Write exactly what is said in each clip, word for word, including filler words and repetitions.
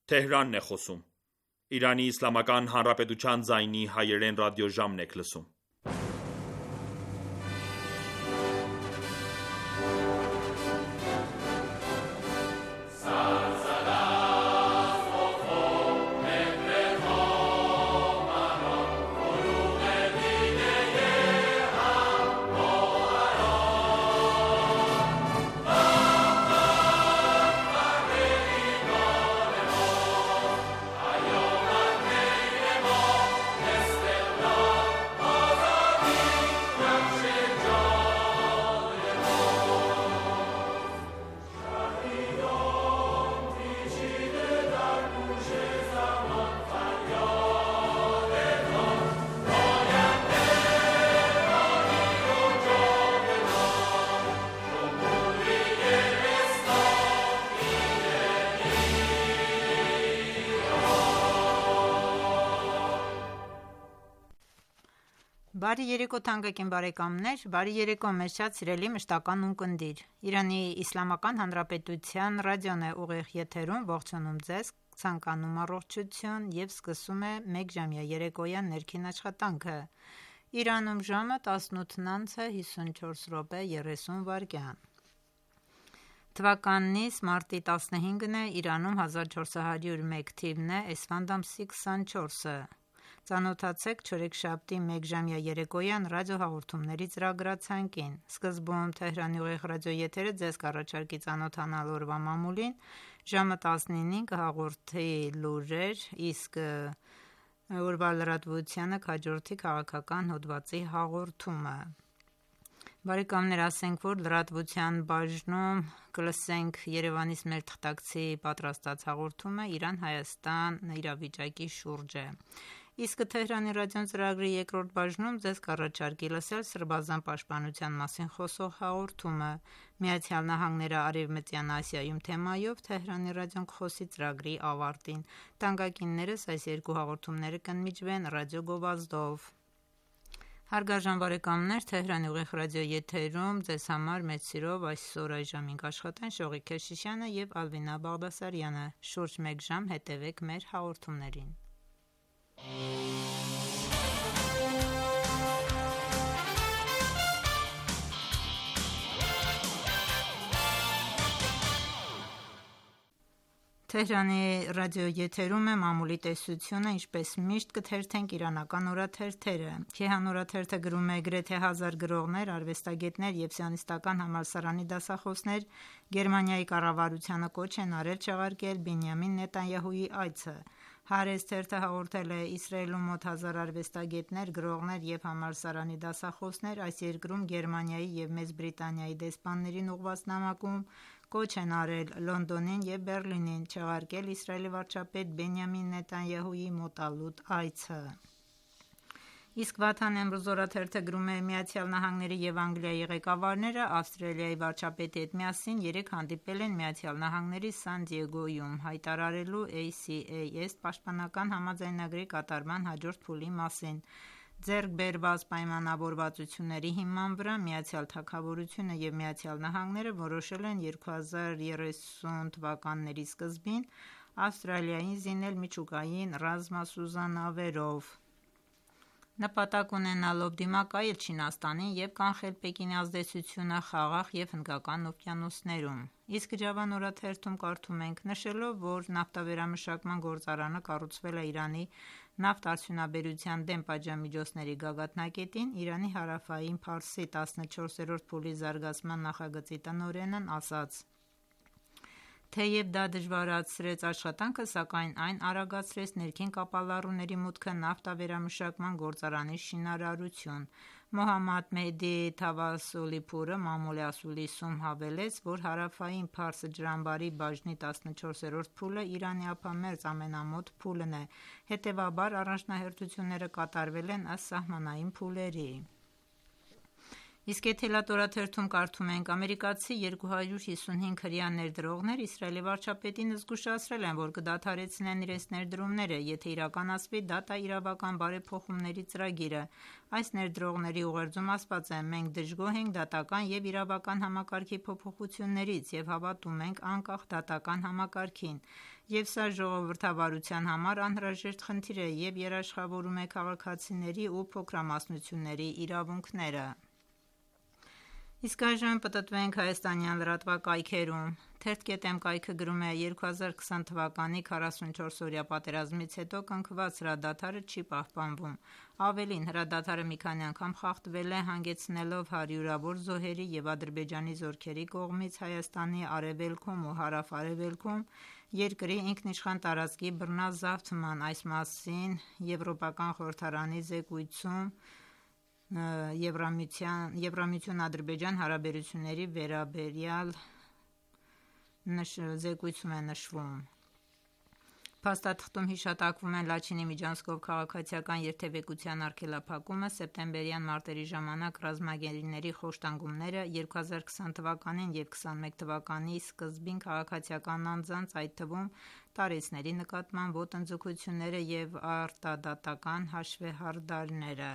Թեհրանն է խոսում։ Իրանի Իսլամական Հանրապետության ձայնի հայերեն ռադիոժամն եք լսում։ Բարի երեկո թանկագին բարեկամներ, բարի երեկո մեզ շատ սիրելի մշտական ունկնդիր։ Իրանի Իսլամական Հանրապետության ռադիոն է ուղիղ եթերում, ողջունում ձեզ, ցանկանում առողջություն եւ սկսում է մեկժամյա երեկոյան ներքին աշխատանքը։ Իրանում ժամը տասնութ հիսունչորս րոպե երեսուն վայրկյան։ Թվականից մարտի տասնհինգն է, Իրանում հազար չորս հարյուր ու մեկ թիվն է, Էսֆանդ ամսի քսանչորսը։ Ծանոթացեք չորեքշաբթի մեկժամյա երեկոյան ռադիոհաղորդումների ծրագրացանկին։ Սկզբում Թեհրանի ուղիղ ռադիոեթերը ձեզ կառաջարկի ծանոթանալ օրվա մամուլին, ժամը տասնինին կհաղորդի լուրեր, իսկ օրվա լրատվությանը կհաջորդի քաղաքական հոդվածի հաղորդումը։ Բարեկամներ, ասենք, որ լրատվության բաժնում կլսենք Երևանից մեր թղթակցի պատրաստած հաղորդումը Իրան-Հայաստան իրավիճակի շուրջ է։ Իսկ Թեհրանի ռադիոն ծրագրի երկրորդ բաժնում ձեզ կառաջարկի լսել Սրբազան պաշտպանության մասին խոսող հաղորդումը, Միացյալ Նահանգները Արևմտյան Ասիայում թեմայով Թեհրանի ռադիոն կխոսի ծրագրի ավարտին։ Թանկագիններս, այս երկու հաղորդումները կընդմիջվեն ռադիո գովազդով։ Հարգարժան բարեկամներ, Թեհրանի ուղիղ ռադիոեթերում ձեզ համար մեծ սիրով այսօր այժմին կաշխատեն Շողիկ Քեշիշյանը եւ Ալվինա Բաղդասարյանը։ Շուրջ մեկ ժամ հետևեք մեր հաղորդումներին։ Թեհրանի ռադիոեթերում է մամուլի տեսությունը, ինչպես միշտ կթերթենք իրանական օրաթերթերը։ Քեհան օրաթերթը գրում է գրեթե հազար գրողներ, արվեստագետներ եւ սիոնիստական համալսարանի դասախոսներ Գերմանիայի կառավարությանը կոչ են արել չեղարկել Բենյամին Նետանյահուի այցը։ Հարես թերթը հաղորդել է Իսրայելում մոտ հազար արվեստագետներ, գրողներ եւ համալսարանի դասախոսներ այս երկրում Գերմանիայի եւ Մեծ Բրիտանիայի դեսպաններին ուղղված նամակում կոչ են արել Լոնդոնին եւ Բեռլինին չեղարկել Իսրայելի վարչապետ Բենյամին Նետանյահուի մոտալուտ այցը։ Իսկ Վաթան Էմրուզ օրաթերթը գրում է Միացյալ Նահանգների եւ Անգլիայի ղեկավարները Ավստրալիայի վարչապետի հետ միասին երեկ հանդիպել են Միացյալ Նահանգների Սան Դիեգոյում հայտարարելու A C A S պաշտպանական համաձայնագրի կատարման հաջորդ փուլի մասին։ Ձեռք բերված պայմանավորվածությունների հիման վրա Միացյալ Թագավորությունը եւ Միացյալ Նահանգները որոշել են երկու հազար երեսուն թվականների սկզբին Ավստրալիային զինել միջուկային ռազմասուզանավերով, նպատակ ունենալով դիմակայել Չինաստանին եւ կանխել Պեկինի ազդեցությունը Խաղաղ եւ Հնդկական օվկիանոսներում։ Իսկ Ջավան օրաթերթում կարդում ենք. նշելով, որ նավթավերամշակման գործարանը կառուցվել է Իրանի նավթարդյունաբերության դեմ պատժամիջոցների գագաթնակետին, Իրանի հարավային Փարսի տասնչորսերորդ փուլի զարգացման նախագծի տնօրենն ասաց. Թեև դա դժվարացրեց աշխատանքը, սակայն այն արագացրեց ներքին կապալառուների մուտքը նավթավերամշակման գործարանի շինարարություն։ Մոհամմադ Մեհդի Թավասոլիփուրը մամուլի ասուլիսում հավելեց, որ հարավային Փարս ջրամբարի բաժնի տասնչորսերորդ փուլը Իրանի ափամերձ ամենամոտ փուլն է, հետևաբար առաջնահերթությունները կատարվել են ըստ սահմանային փուլերի։ Իսկ Եթելատորաթերթում կարդում ենք. ամերիկացի երկու հարյուր հիսունհինգ հրեա ներդրողներ Իսրայելի վարչապետին զգուշացրել են, որ կդադարեցնեն իրենց ներդրումները, եթե իրականացվի դատաիրավական բարեփոխումների ծրագիրը։ Այս ներդրողների ուղերձում ասված է. «Մենք դժգոհ ենք դատական և իրավական համակարգի փոփոխություններից և հավատում ենք անկախ դատական համակարգին, և սա ժողովրդավարության համար անհրաժեշտ խնդիր է և երաշխավորում է քաղաքացիների ու փոքրամասնությունների իրավունքները»։ Իսկ այժմ պտտվենք հայաստանյան լրատվակայքերում։ Թերթ.am կայքը գրում է. երկու հազար քսան թվականի քառասունչորսօրյա պատերազմից հետո կնքված հրադադարը չի պահպանվում։ Ավելին, հրադադարը մի քանի անգամ խախտվել է, հանգեցնելով հարյուրավոր զոհերի և Ադրբեջանի զորքերի կողմից Հայաստանի արևելքում ու հարավ-արևելքում երկրի ինքնիշխան տարածքի բռնազավթման։ Այս մասին Եվրոպական խորհրդարանի զեկույցում Եվրամիություն-Ադրբեջան հարաբերությունների վերաբերյալ զեկույցում է նշվում։ Փաստաթղթում հիշատակվում են Լաչինի միջանցքով քաղաքացիական երթևեկության արգելափակումը, սեպտեմբերյան մարտերի ժամանակ ռազմագերիների խոշտանգումները, երկու հազար քսան թվականին և քսանմեկ թվականի սկզբին քաղաքացիական անձանց, այդ թվում տարեցների նկատմամբ ոտնձգությունները և արտադատական հաշվեհարդարները։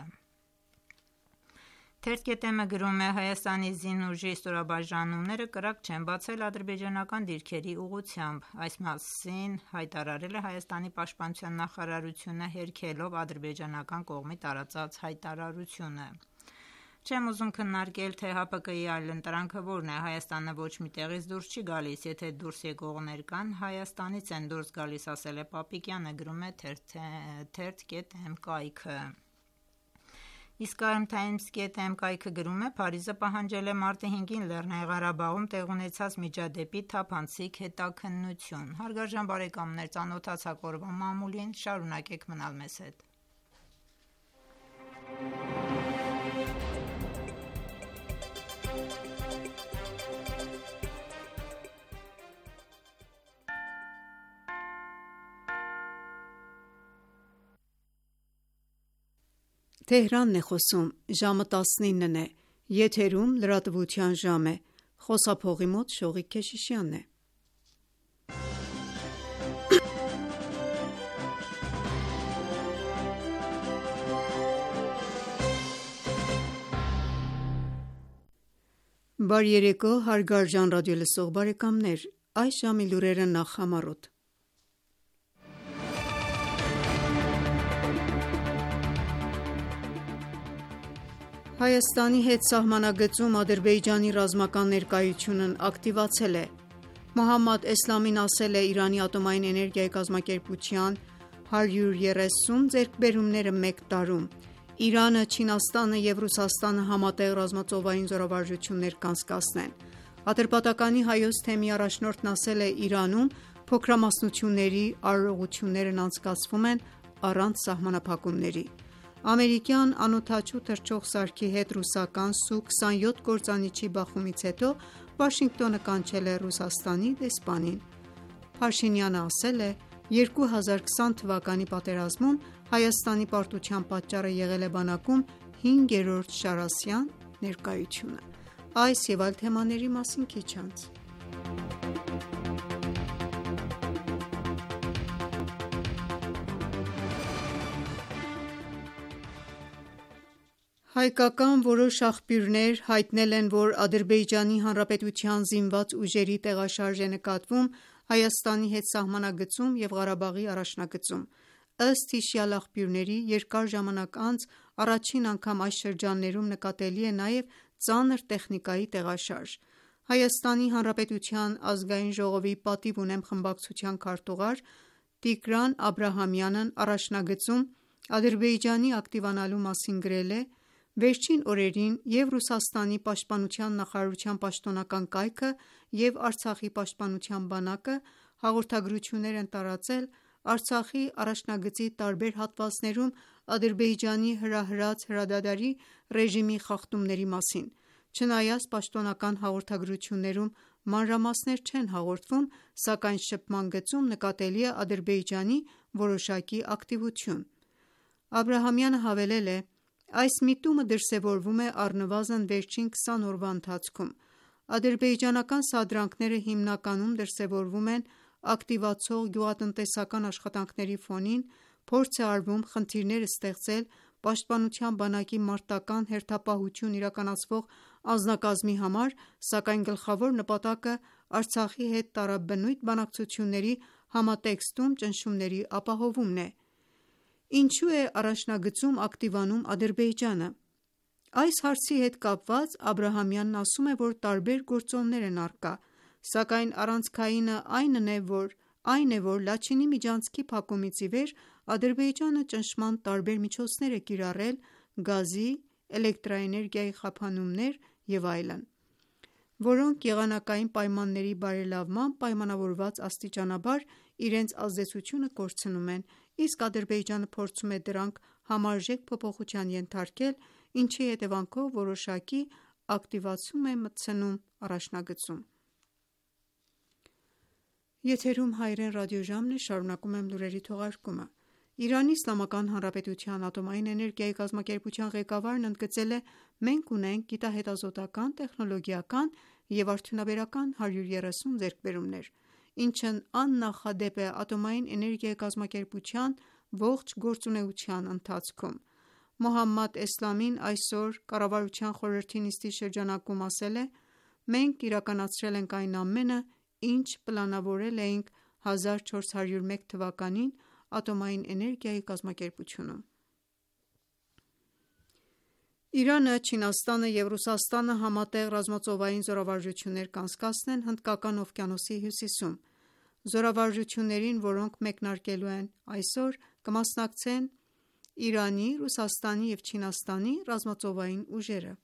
Թերթ.am-ը գրում է. Հայաստանի զինուժի ստորաբաժանումները կրակ չեն բացել ադրբեջանական դիրքերի ուղղությամբ։ Այս մասին հայտարարել է Հայաստանի պաշտպանության նախարարությունը՝ հերքելով ադրբեջանական կողմի տարածած հայտարարությունը։ Չեմ ուզում քննարկել, թե ՀԱՊԿ-ի այլընտրանքը որն է։ Հայաստանը ոչ մի տեղից դուրս չի գալիս, եթե դուրս եկողներ կան, Հայաստանից են դուրս գալիս, ասել է Պապիկյանը, գրում է Թերթ.am կայքը։ Իսկ Times.am կայքը գրում է. Փարիզը պահանջել է մարտի հինգին Լեռնային Ղարաբաղում տեղի ունեցած միջադեպի թափանցիկ հետաքննություն։ Հարգարժան բարեկամներ, ծանոթացաք օրվա մամուլին, շարունակեք մնալ մեզ հետ։ Թեհրանն է խոսում, ժամը տասնինն է, եթերում լրատվության ժամ է, խոսափողի մոտ Շողիկ Քեշիշյանն է։ Բարի երեկո, հարգարժան ռադիոլսող բարեկամներ, այս ժամի լուրերը նախ համառոտ։ Հայաստանի հետ սահմանագծում Ադրբեջանի ռազմական ներկայությունն ակտիվացել է։ Մոհամմադ Էսլամին ասել է Իրանի ատոմային էներգիայի կազմակերպության հարյուր երեսուն ձեռքբերումները մեկ տարում։ Իրանը, Չինաստանը և Ռուսաստանը համատեղ ռազմածովային զորավարժություններ կանցկացնեն։ Ատրպատականի Հայոց թեմի առաջնորդն ասել է Իրանում փոքրամասնությունների արարողություններն անցկացվում են առանց սահմանափակումների։ Ամերիկյան անօդաչու թռչող սարքի հետ ռուսական Սու քսանյոթ կործանիչի բախումից հետո Վաշինգտոնը կանչել է Ռուսաստանի դեսպանին։ Փաշինյանը ասել է. երկու հազար քսան թվականի պատերազմում Հայաստանի պարտության պատճառը եղել է բանակում հինգերորդ Շարասյան ներկայությունը։ Այս և այլ թեմաների մասին քիչ անց։ Հայկական որոշ աղբյուրներ հայտնել են, որ Ադրբեջանի Հանրապետության զինված ուժերի տեղաշարժ է նկատվում Հայաստանի հետ սահմանագծում և Ղարաբաղի առաջնագծում։ Ըստ հիշյալ աղբյուրների, երկար ժամանակ անց առաջին անգամ այս շրջաններում նկատելի է նաև ծանր տեխնիկայի տեղաշարժ։ Հայաստանի Հանրապետության Ազգային ժողովի պատիվ ունեմ խմբակցության քարտուղար Տիգրան Աբրահամյանն առաջնագծում Ադրբեջանի ակտիվանալու մասին գրել է. «Վերջին օրերին և Ռուսաստանի պաշտպանության նախարարության պաշտոնական կայքը, և Արցախի պաշտպանության բանակը հաղորդագրություններ են տարածել Արցախի առաջնագծի տարբեր հատվածներում Ադրբեջանի հրահրած հրադադարի ռեժիմի խախտումների մասին։ Չնայած պաշտոնական հաղորդագրություններում մանրամասներ չեն հաղորդվում, սակայն շփման գծում նկատելի է Ադրբեջանի որոշակի ակտիվություն»։ Աբրահամյանը հավելել է. Այս միտումը դրսևորվում է առնվազն վերջին քսան օրվա ընթացքում։ Ադրբեջանական սադրանքները հիմնականում դրսևորվում են ակտիվացող գյուղատնտեսական աշխատանքների ֆոնին, փորձ է արվում խնդիրներ ստեղծել պաշտպանության բանակի մարտական հերթապահություն իրականացվող անձնակազմի համար, սակայն գլխավոր նպատակը Արցախի հետ տարաբնույթ բանակցությունների համատեքստում ճնշումների ապահովումն է։ Ինչու է առաջնագծում ակտիվանում Ադրբեջանը։ Այս հարցի հետ կապված Աբրահամյանն ասում է, որ տարբեր գործոններ են առկա, սակայն առանցքայինը այնն է, որ այն է, որ Լաչինի միջանցքի փակումից ի վեր Ադրբեջանը ճնշման տարբեր միջոցներ է կիրառել՝ գազի, էլեկտրաէներգիայի խափանումներ և այլն, որոնք եղանակային պայմանների բարելավմամբ պայմանավորված աստիճանաբար իրենց ազդեցությունը կորցնում են, իսկ Ադրբեջանը փորձում է դրանք համարժեք փոփոխության ենթարկել, ինչի հետևանքով որոշակի ակտիվացում է մտցնում առաջնագծում։ Իրանի Իսլամական Հանրապետության ատոմային էներգիայի կազմակերպության ղեկավարն ընդգծել է. «Մենք ունենք գիտահետազոտական, տեխնոլոգիական և արդյունաբերական հարյուր երեսուն ձեռքբերումներ, ինչն աննախադեպ է ատոմային էներգիայի կազմակերպության ողջ գործունեության ընթացքում»։ Մոհամմադ Էսլամին այսօր Կառավարության խորհրդի նիստի շրջանակում ասել է. «Մենք իրականացրել ենք այն ամենը, ինչ պլանավորել էինք հազար չորս հարյուր մեկ թվականին ատոմային էներգիայի կազմակերպությունում»։ Իրանը, Չինաստանը և Ռուսաստանը համատեղ ռազմածովային զորավարժություններ կանցկացնեն Հնդկական օվկիանոսի հյուսիսում։ Զորավարժություններին, որոնք մեկնարկելու են այսօր, կմասնակցեն Իրանի, Ռուսաստանի և Չինաստանի ռազմածովային ուժերը։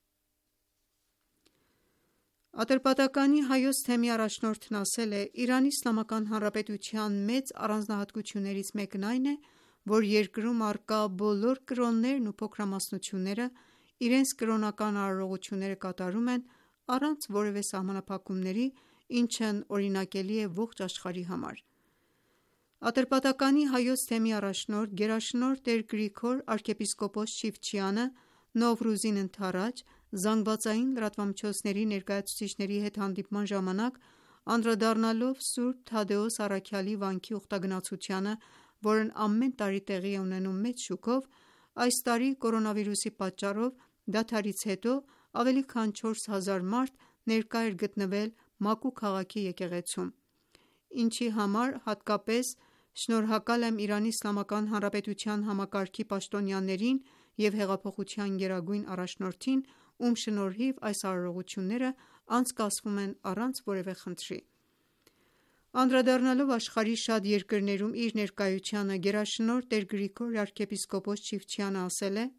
Ատրպատականի Հայոց թեմի առաջնորդն ասել է. «Իրանի Իսլամական Հանրապետության մեծ առանձնահատկություններից մեկն այն է, որ երկրում առկա բոլոր կրոններն ու փոքրամասնությունները իրենց կրոնական արարողությունները կատարում են առանց որևէ սահմանափակումների, ինչն օրինակելի է ողջ աշխարհի համար»։ Ատրպատականի Հայոց թեմի առաջնորդ, գերաշնորհ տեր Գրիգոր arczepiskopos Չիֆչյանը Նովրուզին ընդառաջ զանգվածային լրատվամիջոցների ներկայացուցիչների հետ հանդիպման ժամանակ, անդրադառնալով Սուրբ Թադեոս առաքյալի վանքի ուխտագնացությանը, որն ամեն տարի տեղի է ունենում մեծ շուկով, այս տարի կորոնավիրուսի պատճառով դադարից հետո ավելի քան չորս հազար մարդ ներկա էր գտնվել Մակու քաղաքի եկեղեցում, ինչի համար հատկապես շնորհակալ եմ Իրանի Իսլամական Հանրապետության համակարգի պաշտոնյաներին և հեղափոխության գերագույն առաջնորդին, ում շնորհիվ այս արարողությունները անցկացվում են առանց որևէ խնդրի։ Անդրադառնալով աշխարհի շատ երկրներում իր ներկայությանը, գերաշնորհ տեր Գրիգոր arczepiskopos Չիֆչյանը ասել է.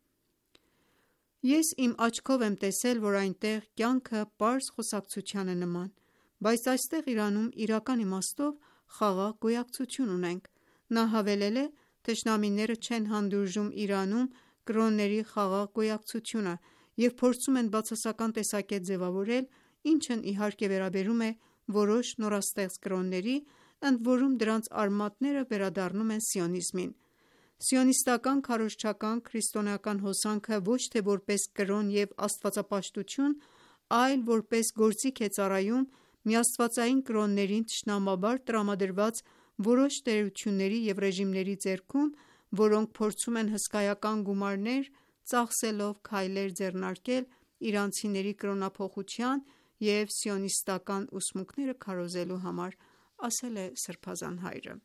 «Ես իմ աչքով եմ տեսել, որ այնտեղ կյանքը պարզ խոսակցության է նման, բայց այստեղ Իրանում իրական իմաստով խաղաղ գոյակցություն ունենք»։ Նա հավելել է. «Թշնամիները չեն հանդուրժում Իրանում կրոնների խաղաղ գոյակցությունը և փորձում են բացասական տեսակետ ձևավորել, ինչն իհարկե վերաբերում է որոշ նորաստեղծ կրոնների, ընդորում դրանց արմատները վերադառնում են սիոնիզմին։ Սիոնիստական քարոզչական քրիստոնեական հոսանքը ոչ թե որպես կրոն և աստվածապաշտություն, այլ որպես գործիք է ծառայում միաստվածային կրոններին թշնամաբար տրամադրված որոշ տերությունների և ռեժիմների ձեռքում, որոնք փորձում են հսկայական գումարներ ծախսելով քայլեր ձեռնարկել իրանցիների կրոնափոխության և սիոնիստական ուսմունքները քարոզելու համար», ասել է սրբազան հայրը։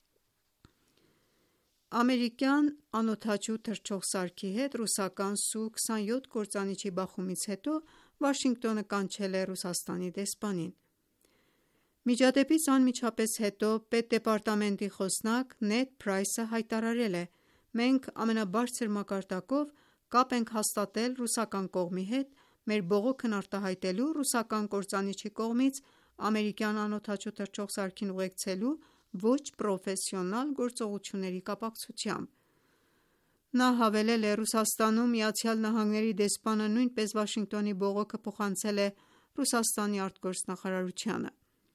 Ամերիկյան անօդաչու թռչող սարքի հետ ռուսական Սու քսանյոթ կործանիչի բախումից հետո Վաշինգտոնը կանչել է Ռուսաստանի դեսպանին։ Միջադեպից անմիջապես հետո պետդեպարտամենտի խոսնակ Նեդ Փրայսը հայտարարել է. «Մենք ամենաբարձր մակարդակով կապ ենք հաստատել ռուսական կողմի հետ՝ մեր բողոքն արտահայտելու ռուսական կործանիչի կողմից ամերիկյան անօդաչու թռչող սարքին ուղեկցելու ոչ պրոֆեսիոնալ գործողությունների կապակցությամբ»։ Նա հավելել է. «Ռուսաստանում ԱՄՆ դեսպանը նույնպես Վաշինգտոնի բողոքը փոխանցել է Ռուսաստանի արտգործնախարարությանը»։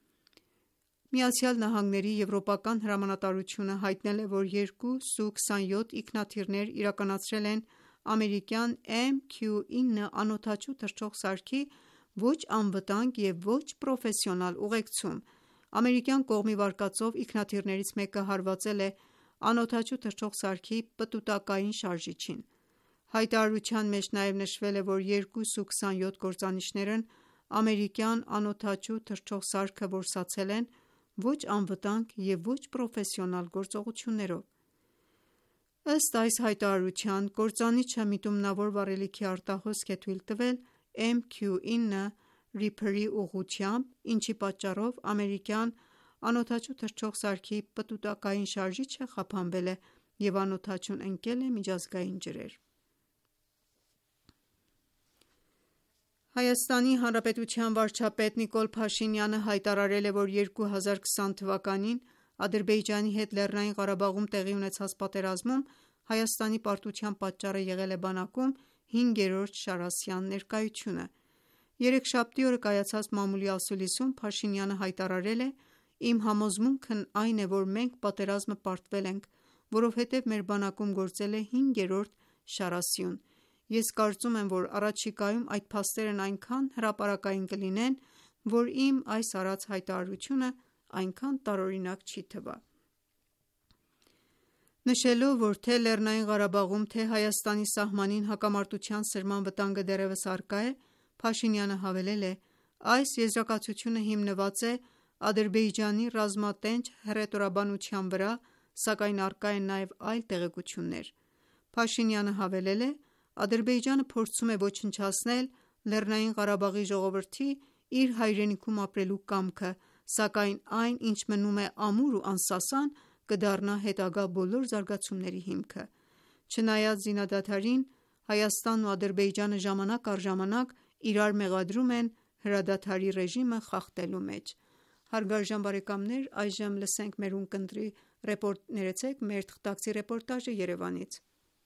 ԱՄՆ-ի եվրոպական հրամանատարությունը հայտնել է, որ երկու Սու քսանյոթ ինքնաթիռներ իրականացրել են ամերիկյան էմ քյու ինը անօդաչու թռչող սարքի ոչ անվտանգ և ոչ պրոֆեսիոնալ ուղեկցում։ Ամերիկյան կողմի վարկածով ինքնաթիռներից մեկը հարվածել է անօդաչու թռչող սարքի պտուտակային շարժիչին։ Հայտարարության մեջ նաև նշվել է, որ երկուսը քսանյոթ գործանիչներն ամերիկյան անօդաչու թռչող սարքը որսացել են ոչ անվտանգ և ոչ պրոֆեսիոնալ գործողություններով։ Ըստ այս հայտարարության, կործանիչը միտումնավոր վառելիքի արտահոսք է թույլ տվել էմ քյու ինը Reaper-ի ուղղությամբ, ինչի պատճառով ամերիկյան անօդաչու թռչող սարքի պտուտակային շարժիչը խափանվել է և անօդաչուն ընկել է միջազգային ջրեր։ Հայաստանի Հանրապետության վարչապետ Նիկոլ Փաշինյանը հայտարարել է, որ երկու հազար քսան թվականին Ադրբեջանի հետ Լեռնային Ղարաբաղում տեղի ունեցած պատերազմում Հայաստանի պարտության պատճառը եղել է բանակում հինգերորդ շարասյան ներկայությունը։ Երեքշաբթի օրը կայացած մամուլի ասուլիսում Փաշինյանը հայտարարել է. «Իմ համոզմունքն այն է, որ մենք պատերազմը պարտվել ենք, որովհետև մեր բանակում գործել է հինգերորդ շարասյուն։ Ես կարծում եմ, որ առաջիկայում այդ փաստերն այնքան հրապարակային կլինեն, որ իմ այս արած հայտարարությունը այնքան տարօրինակ չի թվա»։ Նշելով, որ թե Լեռնային Ղարաբաղում, թե Հայաստանի սահմանին հակամարտության սրման վտանգը դեռևս առկա է, Փաշինյանը հավելել է. «Այս եզրակացությունը հիմնված է Ադրբեջանի ռազմատենչ հռետորաբանության վրա, սակայն առկա են նաև այլ տեղեկություններ»։ Փաշինյանը հավելել է. «Ադրբեջանը փորձում է ոչնչացնել Լեռնային Ղարաբաղի ժողովրդի իր հայրենիքում ապրելու կամքը, սակայն այն, ինչ մնում է ամուր ու անսասան, կդառնա հետագա բոլոր զարգացումների հիմքը»։ Չնայած զինադադարին, Հայաստանն ու Ադրբեջանը ժամանակ առ ժամանակ իրար մեղադրում են հրադադարի ռեժիմը խախտելու մեջ։ Այժմ լսենք մեր ունկնդրի ռեպորտաժը Երևանից։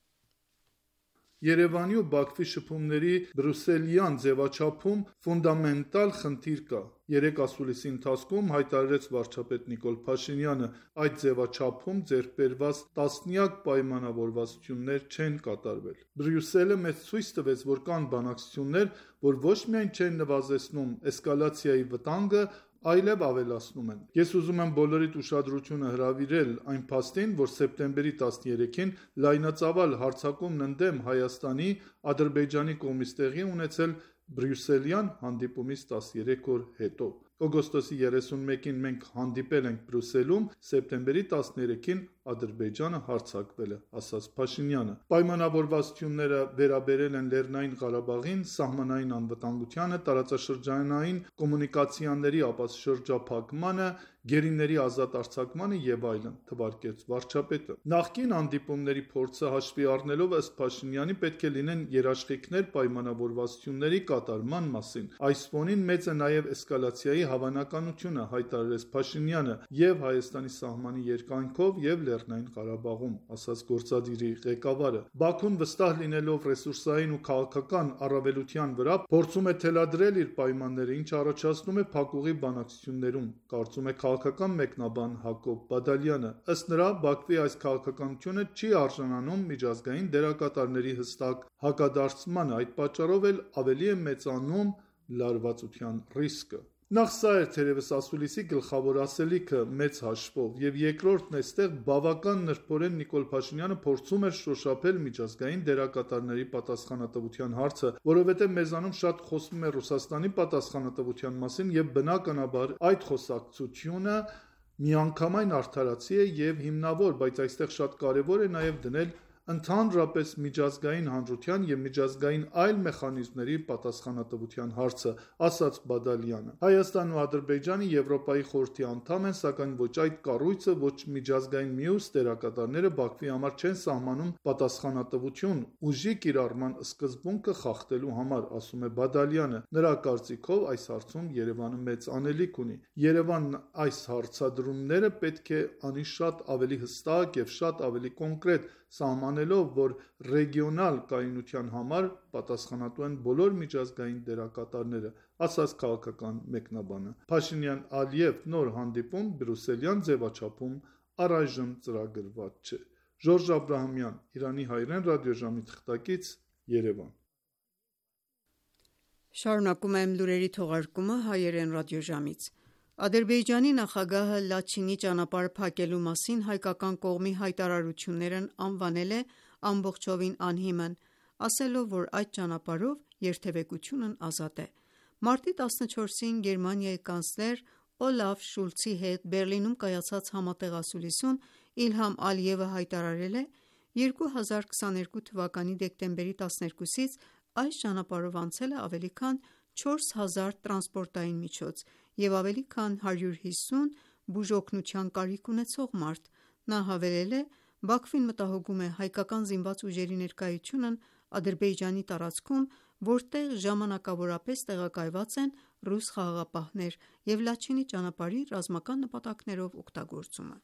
Երևանի ու Բաքվի շփումների բրյուսելյան ձևաչափում ֆունդամենտալ խնդիր կա։ Երեկ ասուլիսի ընթացքում հայտարարեց վարչապետ Նիկոլ Փաշինյանը, այդ ձևաչափում ձեռք բերված տասնյակ պայմանավորվածություններ չեն կատարվել։ Բրյուսելը մեզ ցույց տվեց, որ կան բանակցություններ, որ ոչ միայն չեն նվազեցնում էսկալացիայի վտանգը, այլև ավելացնում են։ Ես ուզում եմ բոլորիդ ուշադրությունը հրավիրել այն փաստին, որ սեպտեմբերի տասներեքին լայնածավալ հարձակումն ընդդեմ Հայաստանի Ադրբեջանի կողմից տեղի ունեցել բրյուսելյան հանդիպումից տասներեք օր հետո։ Օգոստոսի երեսունմեկին մենք հանդիպել ենք Բրյուսելում, սեպտեմբերի տասներեքին Ադրբեջանը հարձակվել է, ասաց Փաշինյանը։ Պայմանավորվածությունները վերաբերել են Լեռնային Ղարաբաղին, սահմանային անվտանգությանը, տարածաշրջանային կոմունիկացիաների ապաշրջափակմանը, գերիների ազատ արձակմանը եւ այլն, թվարկեց վարչապետը։ Նախկին հանդիպումների փորձը հաշվի առնելով, ըստ Փաշինյանի, պետք է լինեն երաշխիքներ պայմանավորվածությունների կատարման մասին։ Այս ֆոնին մեծ է նաեւ էսկալացիայի հավանականությունը, հայտարարեց Փաշինյանը, եւ Հայաստանի սահմանի երկայնքով եւ Լեռնային Ղարաբաղում, ասաց գործադիրի ղեկավարը։ Բաքուն վստահ լինելով ռեսուրսային ու քաղաքական առավելության վրա, փորձում է թելադրել իր պայմանները, ինչը առաջացնում է փակուղի բանակցություններում, կարծում է քաղաքական մեկնաբան Հակոբ Բադալյանը։ Ըստ նրա, Բաքվի այս քաղաքականությունը չի արժանանում միջազգային դերակատարների հստակ հակադարձմանը, այդ պատճառով էլ ավելի է մեծանում լարվածության ռիսկը։ Նախ սա էր թերևս ասուլիսի գլխավոր ասելիքը մեծ հաշվով, եւ երկրորդն էստեղ բավական նրբորեն Նիկոլ Փաշինյանը փորձում էր շոշափել միջազգային դերակատարների պատասխանատվության հարցը, որովհետեւ մեզանում շատ խոսվում է Ռուսաստանի պատասխանատվության մասին եւ բնականաբար այդ խոսակցությունը միանգամայն արդարացի է եւ հիմնավոր, բայց այստեղ շատ կարեւոր է նաեւ դնել ընդհանրապես միջազգային հանրության եւ միջազգային այլ մեխանիզմների պատասխանատվության հարցը, ասաց Բադալյանը։ Հայաստանն ու Ադրբեջանը Եվրոպայի խորհրդի անդամ են, սակայն ոչ այդ կառույցը, ոչ միջազգային մյուս դերակատարները Բաքվի համար չեն սահմանում պատասխանատվություն ուժի կիրառման սկզբունքը խախտելու համար, ասում է Բադալյանը։ Նրա կարծիքով այս հարցում Երևանը մեծ անելիք ունի։ Երևանն այս հարցադրումները պետք է անի շատ ավելի հստակ եւ շատ ավելի կոնկրետ, սահմանելով, որ ռեգիոնալ կայունության համար պատասխանատու են բոլոր միջազգային դերակատարները, ասաց քաղաքական մեկնաբանը։ Փաշինյան-Ալիև նոր հանդիպում բրյուսելյան ձևաչափում առայժմ ծրագրված չէ։ Ժորժ Աբրահամյան, Իրանի հայրեն ռադիոժամի թղթակից, Երևան։ Շարունակում եմ լուրերի թողարկումը հայերեն ռադիոժամից։ Ադրբեջանի նախագահը Լաչինի ճանապարհը փակելու մասին հայկական կողմի հայտարարություններն անվանել է ամբողջովին անհիմն, ասելով, որ այդ ճանապարհով երթևեկությունն ազատ է։ Մարտի տասնչորսին Գերմանիայի կանցլեր Օլաֆ Շուլցի հետ Բերլինում կայացած համատեղ ասուլիսում Իլհամ Ալիևը հայտարարել է. երկու հազար քսաներկու թվականի դեկտեմբերի տասներկուսից այս ճանապարհով անցել է ավելի քան չորս հազար տրանսպորտային միջոց և ավելի քան հարյուր հիսուն բուժօգնության կարիք ունեցող մարդ։ Նա հավելել է. Բաքվին մտահոգում է հայկական զինված ուժերի ներկայությունն Ադրբեջանի տարածքում, որտեղ ժամանակավորապես տեղակայված են ռուս խաղաղապահներ և Լաչինի ճանապարհի ռազմական նպատակներով օգտագործումը։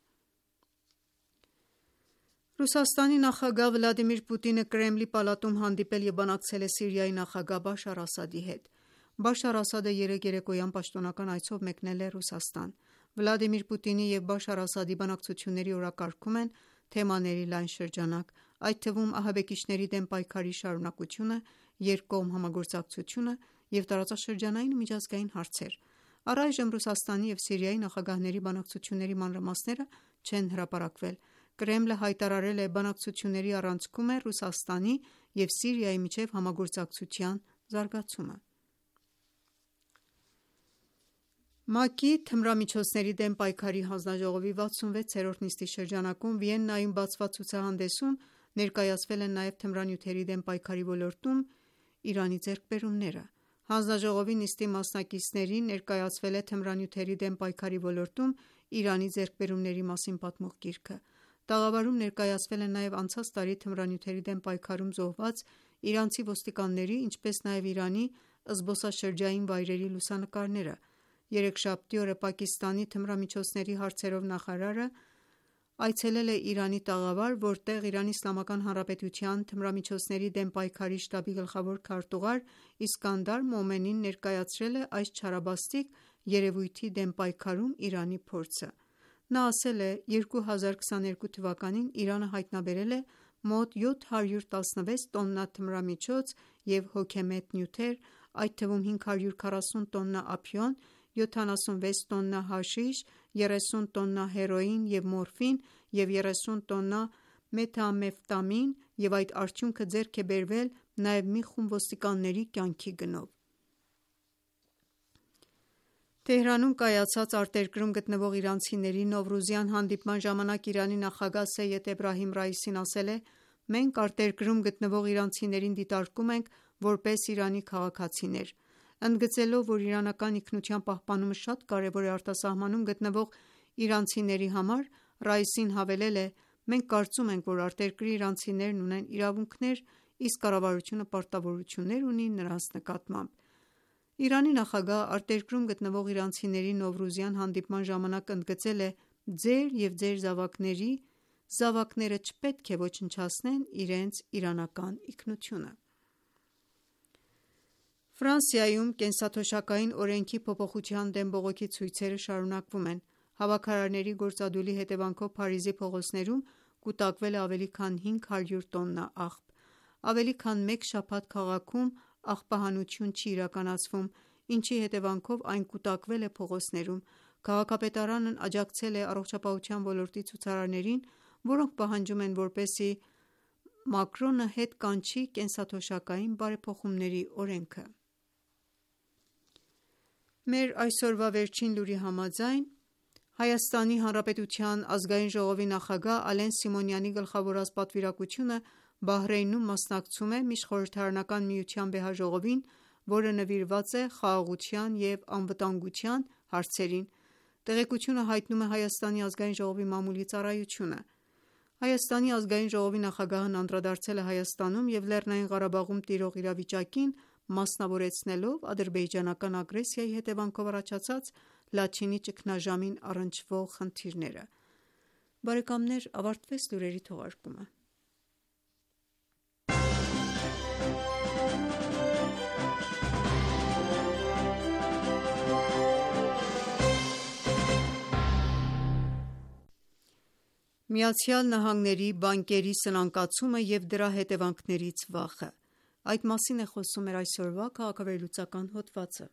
Ռուսաստանի նախագահ Վլադիմիր Պուտինը Կրեմլի պալատում հանդիպել և բանակցել է Սիրիայի նախագահ Բաշար Ասադի հետ։ Բաշար Ասադը երեկ երեկոյան պաշտոնական այցով մեկնել է Ռուսաստան։ Վլադիմիր Պուտինի և Բաշար Ասադի բանակցությունների օրակարգում են թեմաների լայն շրջանակ, այդ թվում ահաբեկիչների դեմ պայքարի շարունակությունը, երկկողմ համագործակցությունը և տարածաշրջանային ու միջազգային հարցեր։ Առայժմ Ռուսաստանի և Սիրիայի նախագահների բանակցությունների մանրամասները չեն հրապարակվել։ Կրեմլը հայտարարել է բանակցությունների առանցքում է Ռուսաստանի և Սիրիայի միջև համագործակցության զարգացումը։ ՄԱԿ-ի թմրամիջոցների դեմ պայքարի հանձնաժողովի վաթսունվեցերորդ նիստի շրջանակում Վիեննայում բացված ցուցահանդեսում ներկայացվել են նաև թմրանյութերի դեմ պայքարի ոլորտում Իրանի ձեռքբերումները։ Հանձնաժողովի նիստի մասնակիցներին ներկայացվել է թմրանյութերի դեմ պայքարի ոլորտում Իրանի ձեռքբերումների մասին պատմող գիրքը։ Տաղավարում ներկայացվել են նաև անցած տարի թմրանյութերի դեմ պայքարում զոհված իրանցի ոստիկանների, ինչպես նաև Իրանի զբոսաշրջային վայրերի լուսանկարները։ Երեքշաբթի օրը Պակիստանի թմրամիջոցների հարցերով նախարարը այցելել է Իրանի տաղավար, որտեղ Իրանի Իսլամական Հանրապետության թմրամիջոցների դեմ պայքարի շտաբի գլխավոր քարտուղար Իսկանդար Մոմենին ներկայացրել է այս չարաբաստիկ երևույթի դեմ պայքարում Իրանի փորձը։ Նա ասել է. երկու հազար քսաներկու թվականին Իրանը հայտնաբերել է մոտ յոթ հարյուր տասնվեց տոննա թմրամիջոց և հոգեմետ նյութեր, այդ թվում հինգ հարյուր քառասուն տոննա ափիոն, յոթանասունվեց տոննա հաշիշ, երեսուն տոննա հերոին և մորֆին և երեսուն տոննա մեթամֆետամին, և այդ արդյունքը ձեռք է բերվել նաև մի խումբ ոստիկանների կյանքի գնով։ Թեհրանում կայացած արտերկրում գտնվող իրանցիների նովրուզյան հանդիպման ժամանակ Իրանի նախագահ Սեյեդ Էբրահիմ Ռայիսին ասել է. «Մենք արտերկրում գտնվող իրանցիներին դիտարկում ենք որպես Իրանի քաղաքացիներ»։ Ընդգծելով, որ իրանական ինքնության պահպանումը շատ կարևոր է արտասահմանում գտնվող իրանցիների համար, Ռայիսին հավելել է. «Մենք կարծում ենք, որ արտերկրի իրանցիներն ունեն իրավունքներ, իսկ կառավարությունը պարտավորություններ ունի նրանց նկատմամբ»։ Իրանի նախագահը արտերկրում գտնվող իրանցիների նովրուզյան հանդիպման ժամանակ ընդգծել է. «Ձեր և ձեր զավակների զավակները չպետք է ոչնչացնեն իրենց իրանական ինքնությունը»։ Ֆրանսիայում կենսաթոշակային օրենքի փոփոխության դեմ բողոքի ցույցերը շարունակվում են։ Հավաքարարների գործադուլի հետևանքով Փարիզի փողոցներում կուտակվել է ավելի քան հինգ հարյուր տոննա աղբ։ Ավելի քան մեկ շաբաթ քաղաքում աղբահանություն չի իրականացվում, ինչի հետևանքով այն կուտակվել է փողոցներում։ Քաղաքապետարանն աջակցել է առողջապահության ոլորտի ցուցարարներին, որոնք պահանջում են, որպեսզի Մակրոնը հետ կանչի կենսաթոշակային բարեփոխումների օրենքը։ Մեր այսօրվա վերջին լուրի համաձայն Հայաստանի Հանրապետության Ազգային ժողովի նախագահ Ալեն Սիմոնյանի գլխավորած պատվիրակությունը Բահրեյնում մասնակցում է Միջխորհրդարանական միության վեհաժողովին, որը նվիրված է խաղաղության և անվտանգության հարցերին։ Տեղեկությունը հայտնում է Հայաստանի Ազգային ժողովի մամուլի ծառայությունը։ Հայաստանի Ազգային ժողովի նախագահն անդրադարձել է Հայաստանում և Լեռնային Ղարաբաղում տիրող իրավիճակին, մասնավորեցնելով ադրբեջանական ագրեսիայի հետևանքով առաջացած Լաչինի ճգնաժամին առնչվող խնդիրները։ Բարեկամներ, ավարտվեց լուրերի թողարկումը։ Միացյալ Նահանգների բանկերի սնանկացումը և դրա հետևանքներից վախը։ Այդ մասին է խոսում մեր այսօրվա քաղաքավերլուծական հոդվածը։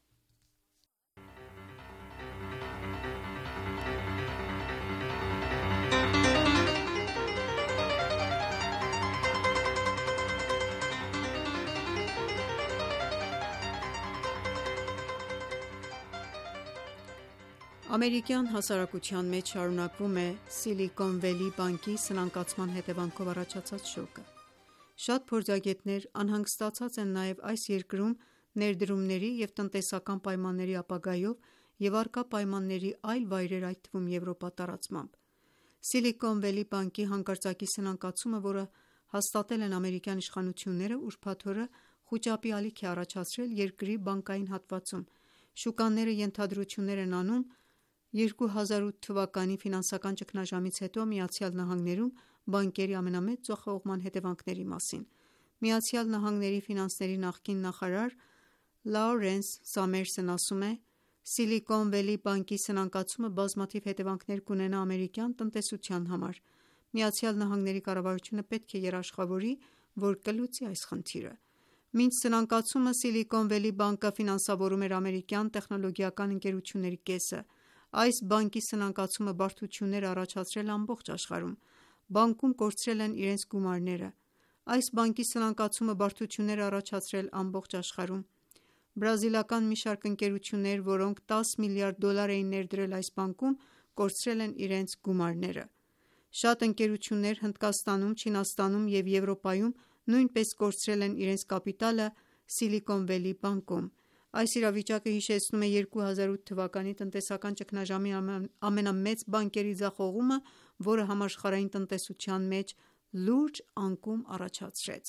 Ամերիկյան հասարակության մեջ շարունակվում է Սիլիկոն Վելի բանկի սնանկացման հետևանքով առաջացած շոկը։ Շատ փորձագետներ անհանգստացած են նաև այս երկրում ներդրումների և տնտեսական պայմանների ապագայով և առկա պայմանների այլ վայրեր, այդ թվում Եվրոպա տարածմամբ։ Սիլիկոն Վելի բանկի հանկարծակի սնանկացումը, որը հաստատել են ամերիկյան իշխանությունները, ուրբաթ օրը խուճապի ալիք է առաջացրել երկրի բանկային հատվածում։ Շուկաները ենթադրություններ են անում երկու հազար ութ թվականի ֆինանսական ճգնաժամից հետո Միացյալ Նահանգներում բանկերի ամենամեծ ձախողման հետևանքների մասին։ Միացյալ Նահանգների ֆինանսների նախկին նախարար Լաուրենս Սամերսն ասում է. «Սիլիկոն Վելի բանկի սնանկացումը բազմաթիվ հետևանքներ կունենա ամերիկյան տնտեսության համար։ Միացյալ Նահանգների կառավարությունը պետք է երաշխավորի, որ կլուծի այս խնդիրը»։ Մինչ սնանկացումը Սիլիկոն Վելի բանկը ֆինանսավորում էր ամերիկյան տեխնոլոգիական ընկերությունների կեսը։ Այս բանկի սնանկացումը բարդություններ է առաջացրել ամբողջ աշխարհում։ Բանկում կորցրել են իրենց գումարները։ Այս բանկի սնանկացումը բարդություններ է առաջացրել ամբողջ աշխարհում։ Բրազիլական մի շարք ընկերություններ, որոնք տասը միլիարդ դոլար էին ներդրել այս բանկում, կորցրել են իրենց գումարները։ Շատ ընկերություններ Հնդկաստանում, Չինաստանում և Եվրոպայում նույնպես կորցրել են իրենց կապիտալը Սիլիկոն Վելի բանկում։ Այս իրավիճակը հիշեցնում է երկու հազար ութ թվականի տնտեսական ճգնաժամի ամենամեծ բանկերի ձախողումը, որը համաշխարհային տնտեսության մեջ լուրջ անկում առաջացրեց։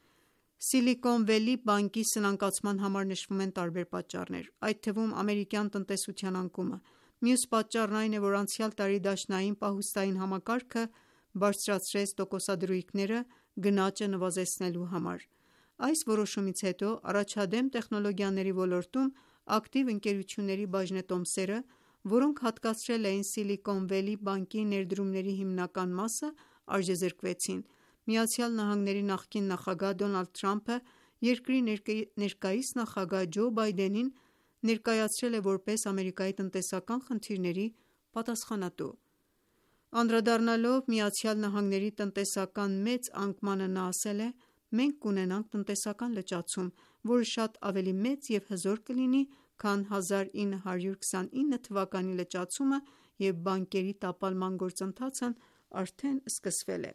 Սիլիկոն Վելի բանկի սնանկացման համար նշվում են տարբեր պատճառներ, այդ թվում ամերիկյան տնտեսության անկումը։ Մյուս պատճառն այն է, որ անցյալ տարի դաշնային պահուստային համակարգը բարձրացրեց տոկոսադրույքները գնաճը նվազեցնելու համար։ Այս որոշումից հետո առաջադեմ տեխնոլոգիաների ոլորտում ակտիվ ընկերությունների բաժնետոմսերը, որոնք հատկացրել էին Սիլիկոն Վելի բանկի ներդրումների հիմնական մասը, արժեզրկվեցին։ Միացյալ Նահանգների նախկին նախագահ Դոնալդ Թրամփը երկրի ներկայիս նախագահ Ջո Բայդենին ներկայացրել է որպես Ամերիկայի տնտեսական խնդիրների պատասխանատու։ Անդրադառնալով Միացյալ Նահանգների տնտեսական մեծ անկմանը նա ասել է. «Մենք կունենանք տնտեսական լճացում, որը շատ ավելի մեծ և հզոր կլինի, քան հազար ինը հարյուր քսանինը թվականի լճացումը, և բանկերի տապալման գործընթացն արդեն սկսվել է»։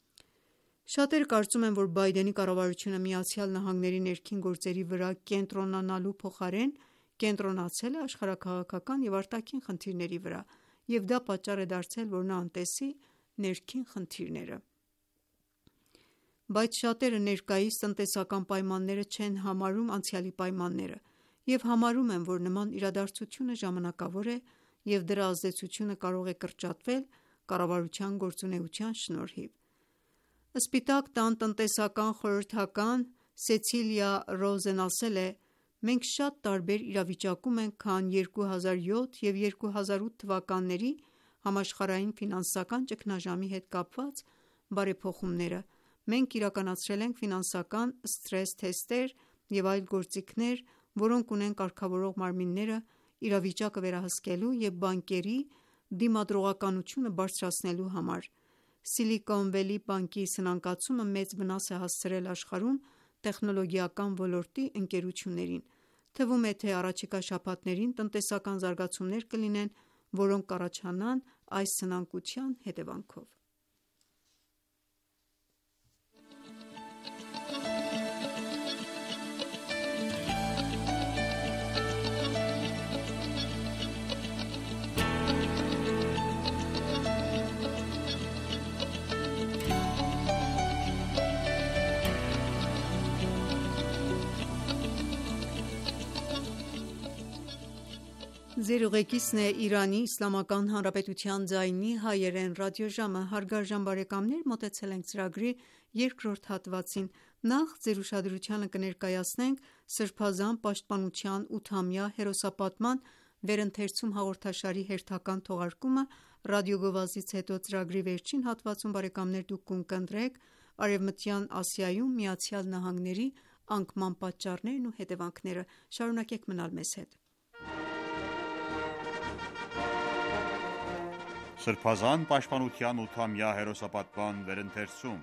Շատերը կարծում են, որ Բայդենի կառավարությունը Միացյալ Նահանգների ներքին գործերի վրա կենտրոնանալու փոխարեն կենտրոնացել է աշխարհաքաղաքական և արտաքին խնդիրների վրա, և դա պատճառ է դարձել, որ նա անտեսի ներքին խնդիրները։ Բայց շատերը ներկայիս տնտեսական պայմանները չեն համարում անցյալի պայմանները և համարում են, որ նման իրադարձությունը ժամանակավոր է և դրա ազդեցությունը կարող է կրճատվել կառավարության գործունեության շնորհիվ։ Սպիտակ տան տնտեսական խորհրդական Սեցիլիա Ռոզեն ասել է. «Մենք շատ տարբեր իրավիճակում ենք, քան երկու հազար յոթ և երկու հազար ութ թվականների համաշխարհային ֆինանսական ճգնաժամի հետ կապված բարեփոխումները։ Մենք իրականացրել ենք ֆինանսական սթրես թեստեր և այլ գործիքներ, որոնք ունեն կարգավորող մարմինները իրավիճակը վերահսկելու և բանկերի դիմադրողականությունը բարձրացնելու համար։ Սիլիկոն Վելի բանկի սնանկացումը մեծ վնաս է հասցրել աշխարհում տեխնոլոգիական ոլորտի ընկերություններին։ Թվում է, թե առաջիկա շաբաթներին տնտեսական զարգացումներ կլինեն, որոնք կառաջանան այս սնանկության հետևանքով»։ Նախ ձեր ուշադրությանը կներկայացնենք Սրբազան պաշտպանության ութամյա հերոսապատման Վերընթերցում հաղորդաշարի հերթական թողարկումը ռադիոգովազից հետո ծրագրի վերջին հատվածում բարեկամներ դուք կընկերեք Արևմտյան Ասիայում Միացյալ Նահանգների անկման պատճառներն ու հետևանքները։ Շարունակեք մնալ մեզ հետ։ Սրբազան պաշտպանության ութամյա հերոսապատման վերընթերցում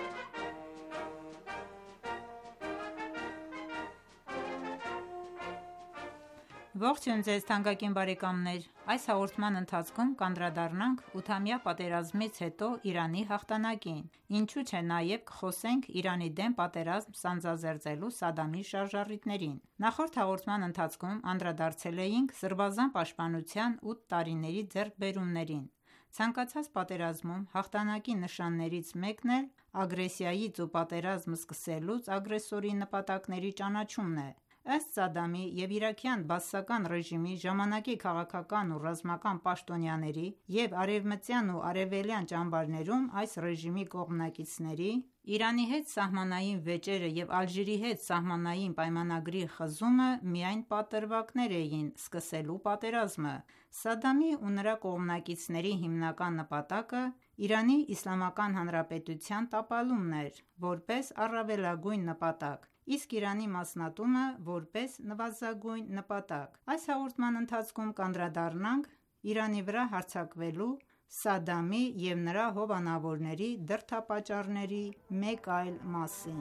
Ողջույն ձեզ թանկագին բարեկամներ: Այս հաղորդման ընթացքում կանդրադառնանք ութամյա պատերազմից հետո Իրանի հաղթանակին, ինչու չէ նաև կխոսենք Իրանի դեմ պատերազմ սանձազերծելու Սադամի շարժառիթներին: Նախորդ հաղորդման ընթացքում անդրադարձել էինք սրբազան պաշտպանության ութ տարիների ձեռքբերումներին: Ցանկացած պատերազմում հաղթանակի նշաններից մեկն էլ ագրեսիայից ու պատերազմ սկսելուց ագրեսորի նպատակների ճանաչումն է: Ըստ Սադամի և իրաքյան բաասական ռեժիմի ժամանակի քաղաքական ու ռազմական պաշտոնյաների և արևմտյան ու արևելյան ճամբարներում այս ռեժիմի կողմնակիցների, Իրանի հետ սահմանային վեճերը և Ալժիրի հետ սահմանային պայմանագրի խզումը միայն պատրվակներ էին սկսելու պատերազմը: Սադամի ու նրա կողմնակիցների հիմնական նպատակը Իրանի Իսլամական Հանրապետության տապալումն էր, որպես առավելագույն նպատակ, իսկ Իրանի մասնատումը որպես նվազագույն նպատակ: Այս հաղորդման ընթացքում կանդրադառնանք Իրանի վրա հարձակվելու Սադամի և նրա հովանավորների դրդապատճառների մեկ այլ մասին: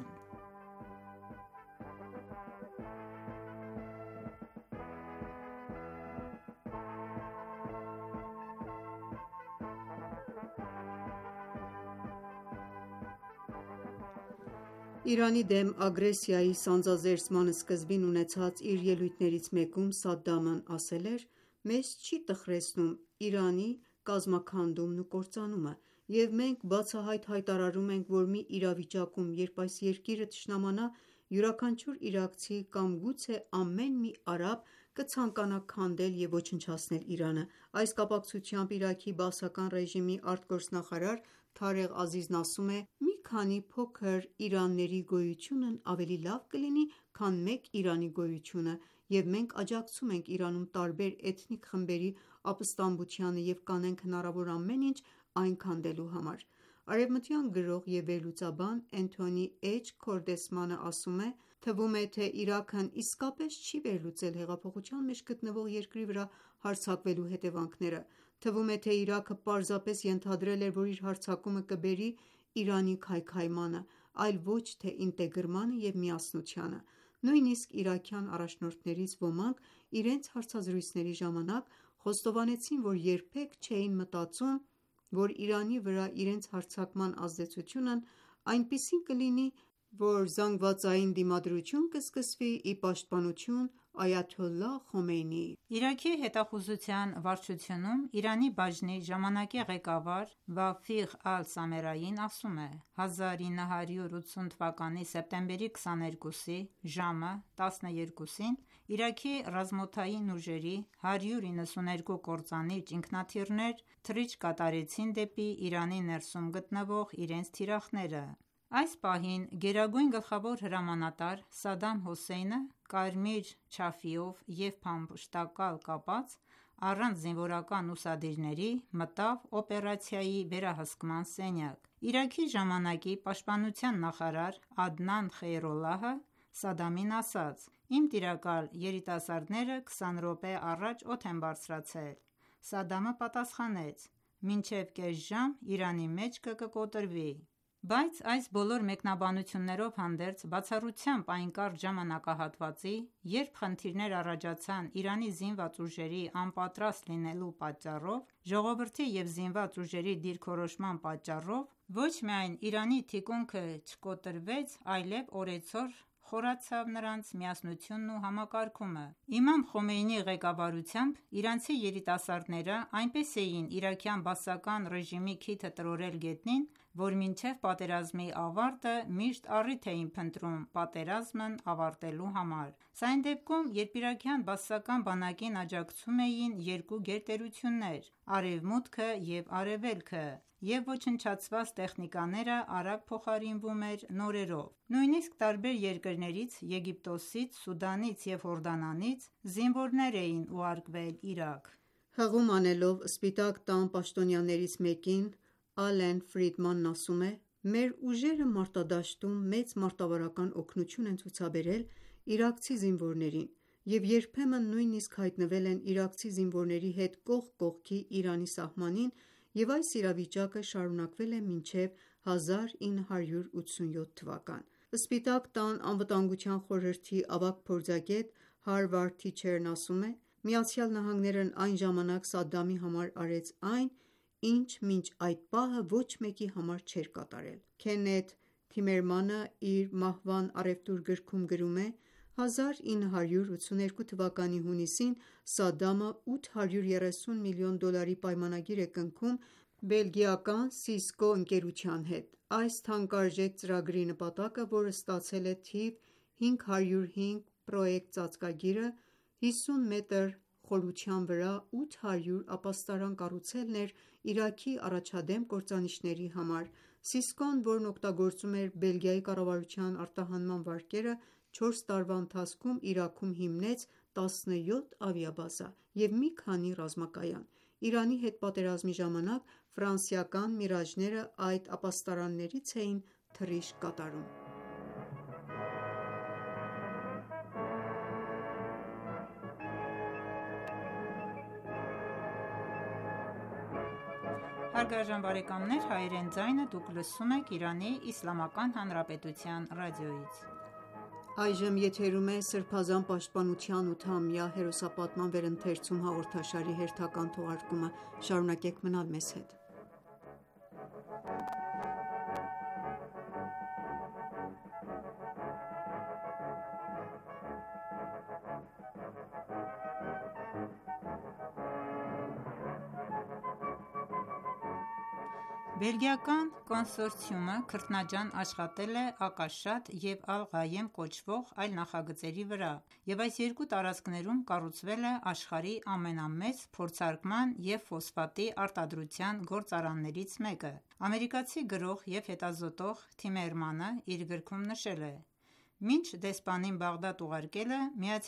Իրանի դեմ ագրեսիայի սանձազերծման սկզբին ունեցած իր ելույթներից մեկում Սադամն ասել էր. «Մեզ չի տխրեցնում Իրանի կազմաքանդումն ու կործանումը, և մենք բացահայտ հայտարարում ենք, որ մի իրավիճակում, երբ այս երկիրը թշնամանա, յուրաքանչյուր իրաքցի կամ գուցե ամեն մի արաբ կցանկանա քանդել և ոչնչացնել Իրանը»: Այս կապակցությամբ Իրաքի բաասական ռեժիմի արտգործնախարար Թարեղ Ազիզն ասում է. «Մի քանի փոքր Իրանների գոյությունն ավելի լավ կլինի, քան մեկ Իրանի գոյությունը, և մենք աջակցում ենք Իրանում տարբեր էթնիկ խմբերի ապստամբությանը և կանենք հնարավոր ամեն ինչ այն քանդելու համար»: Արևմտյան գրող և վերլուծաբան Էնթոնի Էչ. Քորդեսմանը ասում է. «Թվում է, թե Իրաքն իսկապես չի վերլուծել հեղափոխության մեջ գտնվող երկրի վրա հարձակվելու հետևանքները: Թվում է, թե Իրաքը պարզապես ենթադրել էր, որ իր հարձակումը կբերի Իրանի քայքայմանը, այլ ոչ թե ինտեգրմանը և միասնությանը: Նույնիսկ իրաքյան առաջնորդներից ոմանք իրենց հարցազրույցների ժամանակ խոստովանեցին, որ երբեք չէին մտածում, որ Իրանի վրա իրենց հարձակման ազդեցությունն այնպիսին կլինի, որ զանգվածային դիմադրություն կսկսվի ի պաշտպանություն Այաթոլլահ Խոմեյնիի»: Իրաքի հետախուզության վարչությունում Իրանի բաժնի ժամանակի ղեկավար Վաֆիղ Ալ-Սամերային ասում է. «հազար ինը հարյուր ութսուն թվականի սեպտեմբերի քսաներկուսի ժամը տասներկուսին Իրաքի ռազմաօդային ուժերի հարյուր իննսուներկու կործանիչ ինքնաթիռներ թռիչք կատարեցին դեպի Իրանի ներսում գտնվող իրենց թիրախները: Այս պահին Գերագույն գլխավոր հրամանատար Սադամ Հոսեյնը կարմիր չաֆիեով և փամփշտակալ կապած, առանց զինվորական ուսադիրների մտավ օպերացիայի վերահսկման սենյակ: Իրաքի ժամանակի պաշտպանության նախարար Ադնան Խեյրոլլահը Սադամին ասաց. «Իմ տիրակալ, երիտասարդները քսան րոպե առաջ օդ են բարձրացել»: Սադամը պատասխանեց. «Մինչև կես ժամ Իրանի մեջքը կկոտրվի»: Բայց այս բոլոր մեկնաբանություններով հանդերձ, բացառությամբ այն կարճ ժամանակահատվածի, երբ խնդիրներ առաջացան Իրանի զինված ուժերի անպատրաստ լինելու պատճառով, ժողովրդի և զինված ուժերի դիրքորոշման պատճառով, ոչ միայն Իրանի թիկունքը չկոտրվեց, այլև օրեցօր խորացավ նրանց միասնությունն ու համակարգումը: Իմամ Խոմեյնիի ղեկավարությամբ իրանցի երիտասարդները այնպես էին իրաքյան բաասական ռեժիմի քիթը տրորել գետնին, որ մինչև պատերազմի ավարտը միշտ առիթ էին փնտրում պատերազմն ավարտելու համար։ Սա այն դեպքում, երբ իրաքյան բաասական բանակին աջակցում էին երկու գերտերություններ՝ Արևմուտքը և Արևելքը, և ոչնչացված տեխնիկաները արագ փոխարինվում էր նորերով։ Նույնիսկ տարբեր երկրներից՝ Եգիպտոսից, Սուդանից և Հորդանանից զինվորներ էին ուղարկվել Իրաք։ Հղում անելով Սպիտակ տան պաշտոնյաներից մեկին, Ալեն Ֆրիդմանն ասում է. «Մեր ուժերը մարտադաշտում մեծ մարտավարական օգնություն են ցուցաբերել իրաքցի զինվորներին և երբեմն նույնիսկ հայտնվել են իրաքցի զինվորների հետ կողք կողքի Իրանի սահմանին, և այս իրավիճակը շարունակվել է մինչև հազար ինը հարյուր ութսունյոթ թվական»։ Սպիտակ տան անվտանգության խորհրդի ավագ փորձագետ Հարվարդ Թիչերն ասում է. «ԱՄՆ-ն այն ժամանակ Սադամի համար արեց այն, ինչ մինչ այդ պահը ոչ մեկի համար չէր կատարել»։ Քեննեթ Թիմերմանը իր «Մահվան առևտուր» գրքում գրում է. «հազար ինը հարյուր ութսուներկու թվականի հունիսին Սադամը ութ հարյուր երեսուն միլիոն դոլարի պայմանագիր է կնքում բելգիական Սիսկո ընկերության հետ։ Այս թանկարժեք ծրագրի նպատակը, որը ստացել է թիվ հինգ հարյուր հինգ պռոեկտ ծածկագիրը, հիսուն մետր խորության վրա ութ հարյուր ապաստարան կառուցելն էր Իրաքի առաջադեմ կործանիչների համար։ Սիսկոն, որն օգտագործում էր Բելգիայի կառավարության արտահանման վարկերը, չորս տարվա ընթացքում Իրաքում հիմնեց տասնյոթ ավիաբազա և մի քանի ռազմակայան։ Իրանի հետ պատերազմի ժամանակ ֆրանսիական Միրաժները այդ ապաստարաններից էին թռիչք կատարում»։ Բելգիական կոնսորցիումը քրտնաջան աշխատել է Ակաշատ և Ալ-Ղայեմ կոչվող այլ նախագծերի վրա, և այս երկու տարածքներում կառուցվել է աշխարհի ամենամեծ փորձարկման և ֆոսֆատի արտադրության գործարաններից մեկը։ Ամերիկացի գրող և հետազոտող Թիմերմանը իր գրքում նշել է. «Մինչ դեսպանին Բաղդադ ուղարկելը,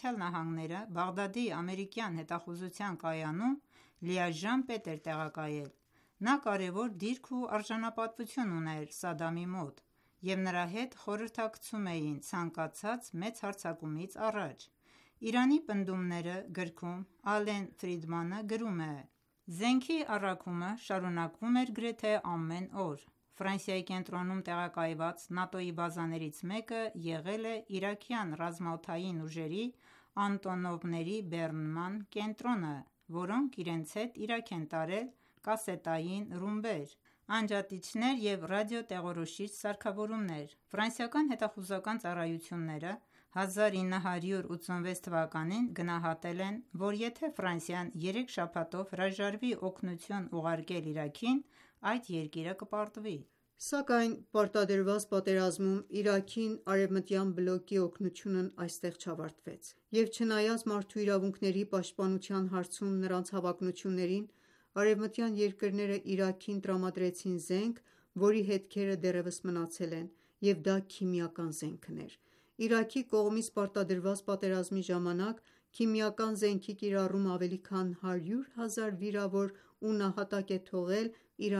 ԱՄՆ-ը Բաղդադի ամերիկյան հետախուզության կայանում լիաժամ պետ էր տեղակայել։ Նա կարևոր դիրք ու արժանապատվություն ուներ Սադամի մոտ, և նրա հետ խորհրդակցում էին ցանկացած մեծ հարձակումից առաջ»։ «Իրանի պնդումները» գրքում Ալեն Ֆրիդմանը գրում է. «Զենքի առաքումը շարունակվում էր գրեթե ամեն օր։ Ֆրանսիայի կենտրոնում տեղակայված ՆԱՏՕ-ի բազաներից մեկը եղել է իրաքյան ռազմաօդային ուժերի Անտոնովների բեռնման կենտրոնը, որոնք իրենց հետ Իրաք են տարել կասետային ռումբեր, անջատիչներ և ռադիոտեղորոշիչ սարքավորումներ։ Ֆրանսիական հետախուզական ծառայությունները հազար ինը հարյուր ութսունվեց թվականին գնահատել են, որ եթե Ֆրանսիան երեք շաբաթով հրաժարվի օգնություն ուղարկել Իրաքին, այդ երկիրը կպարտվի։ Սակայն պարտադրված պատերազմում Իրաքին արևմտյան բլոկի օգնությունն այստեղ չավարտվեց, և չնայած մարդու իրավունքների պաշտպանության հարցում նրանց հավակնություններին, արևմտյան երկրները Իրաքին տրամադրեցին զենք, որի հետքերը դեռևս մնացել են, և դա քիմիական զենքն էր։ Իրաքի կողմից պարտադրված պատերազմի ժամանակ քիմիական զենքի կիրառումը ավելի քան հարյուր հազար վիրավոր ու նահատակ է թողել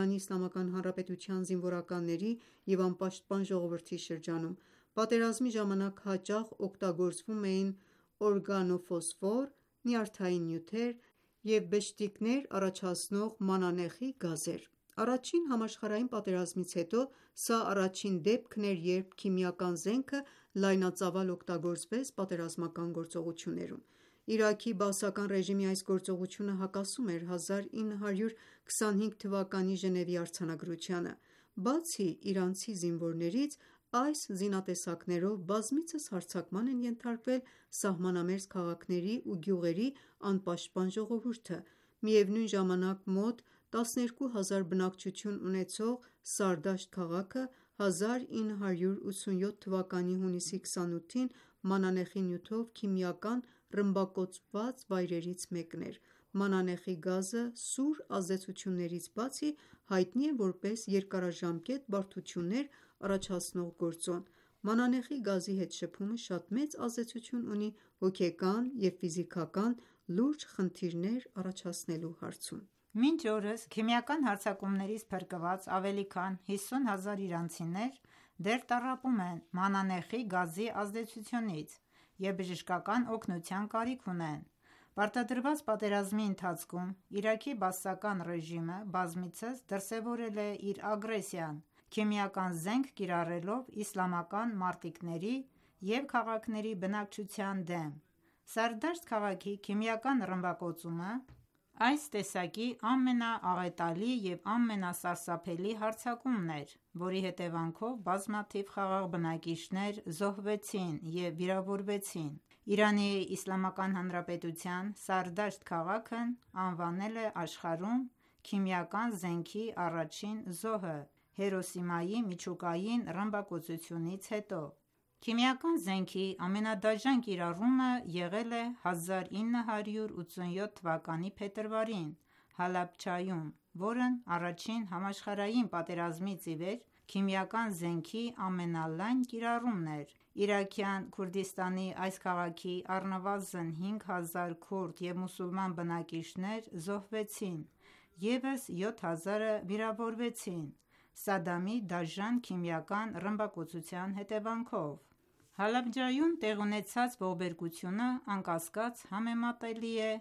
ԻԻՀ զինվորականների և անպաշտպան ժողովրդի շրջանում։ Պատերազմի ժամանակ հաճախ օգտագործվում էին օրգանոֆոսֆոր, նյարդային նյութեր և բշտիկներ առաջացնող մանանեխի գազեր։ Առաջին համաշխարհային պատերազմից հետո սա առաջին դեպքն էր, երբ քիմիական զենքը լայնածավալ օգտագործվեց պատերազմական գործողություններում։ Իրաքի բաասական ռեժիմի այս գործողությունը հակասում էր հազար ինը հարյուր քսանհինգ թվականի Ժնևի արձանագրությանը։ Բացի իրանցի զինվորներից, այս զինատեսակներով բազմիցս հարձակման են ենթարկվել սահմանամերձ քաղաքների ու գյուղերի անպաշտպան ժողովուրդը։ Միևնույն ժամանակ մոտ տասներկու հազար բնակչություն ունեցող Սարդաշտ քաղաքը հազար ինը հարյուր ութսունյոթ թվականի հունիսի քսանութին մանանեխի նյութով քիմիական ռմբակոծված վայրերից մեկն էր։ Մանանեխի գազը սուր ազդեցություններից բացի հայտնի է որպես երկարաժամկետ բարդություններ առաջացնող գործոն։ Մանանեխի գազի հետ շփումը շատ մեծ ազդեցություն ունի հոգեկան և ֆիզիկական լուրջ խնդիրներ առաջացնելու հարցում։ Մինչ օրս քիմիական հարձակումներից փրկված ավելի քան հիսուն հազար իրանցիներ դեռ տառապում են մանանեխի գազի ազդեցությունից և բժշկական օգնության կարիք ունեն։ Պարտադրված պատերազմի ընթացքում Իրաքի բաասական ռեժիմը բազմիցս դրսևորել է իր ագրեսիան՝ քիմիական զենք կիրառելով իսլամական մարտիկների և քաղաքների բնակչության դեմ։ Սարդաշտ քաղաքի քիմիական ռմբակոծումը այս տեսակի ամենաաղետալի և ամենասարսափելի հարձակումն էր, որի հետևանքով բազմաթիվ խաղաղ բնակիչներ զոհվեցին և վիրավորվեցին։ Իրանի Իսլամական Հանրապետության Սարդաշտ քաղաքն անվանել է աշխարհում քիմիական զենքի առաջին զոհը Հիրոսիմայի միջուկային ռմբակոծությունից հետո։ Քիմիական զենքի ամենադաժան կիրառումը եղել է հազար ինը հարյուր ութսունյոթ թվականի փետրվարին Հալաբջայում, որն առաջին համաշխարհային պատերազմից ի վեր քիմիական զենքի ամենալայն կիրառումն էր։ Իրաքյան Քուրդիստանի այս քաղաքի առնվազն հինգ հազար քուրդ և մուսուլման բնակիչներ զոհվեցին, ևս յոթ հազարը վիրավորվեցին Սադամի դաժան քիմիական ռմբակոծության հետևանքով։ Հալաբջայում տեղի ունեցած ողբերգությունը անկասկած համեմատելի է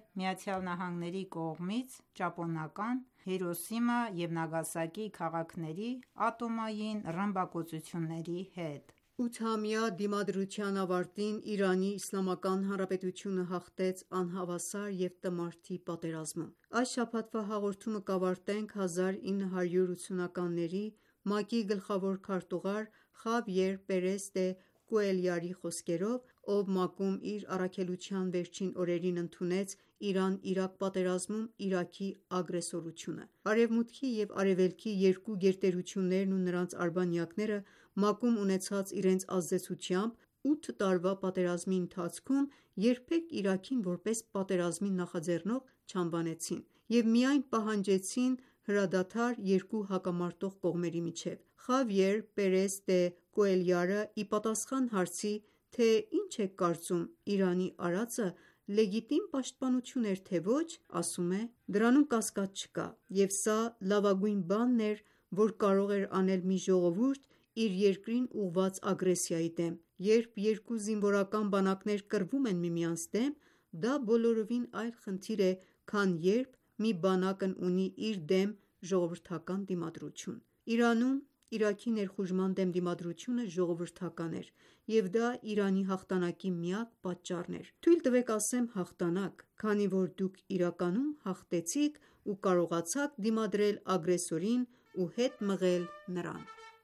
ԱՄՆ-ի կողմից ճապոնական Հիրոսիմա և Նագասակի քաղաքների ատոմային ռմբակոծությունների հետ։ Ութամյա դիմադրության ավարտին Իրանի Իսլամական Հանրապետությունը հաղթեց անհավասար և տմարդի պատերազմում։ Այս շաբաթվա հաղորդումը կավարտենք հազար ինը հարյուր ութսունականների ՄԱԿ-ի գլխավոր քարտուղար Խավիեր Պերես դե Կուելյարի խոսքերով, ով ՄԱԿ-ում իր առաքելության վերջին օրերին ընդունեց Իրան-Իրաք պատերազմում Իրաքի ագրեսորությունը։ Արևմուտքի և Արևելքի երկու գերտերություններն ու նրանց արբանյակները ՄԱԿ-ում ունեցած իրենց ազդեցությամբ ութ տարվա պատերազմի ընթացքում երբեք Իրաքին որպես պատերազմի նախաձեռնող չանվանեցին և միայն պահանջեցին հրադադար երկու հակամարտող կողմերի միջև։ Խավիեր Պերես դե Կուելյարը ի պատասխան հարցի, թե ինչ եք կարծում Իրանի արածը լեգիտիմ պաշտպանություն էր թե ոչ, ասում է. «Դրանում կասկած չկա, և սա լավագույն բանն էր, որ կարող էր անել մի ժողովուրդ իր երկրին ուղղված ագրեսիայի դեմ։ Երբ երկու զինվորական բանակներ կռվում են միմյանց դեմ, դա բոլորովին այլ խնդիր է, քան երբ մի բանակն ունի իր դեմ ժողովրդական դիմադրություն։ Իրանում Իրաքի ներխուժման դեմ դիմադրությունը ժողովրդական էր, և դա Իրանի հաղթանակի միակ պատճառն էր։ Թույլ տվեք ասեմ հաղթանակ, քանի որ դուք իրականում հաղթեցիք ու կարողացաք դիմադրել ագրեսորին ու հետ մղել նրան»։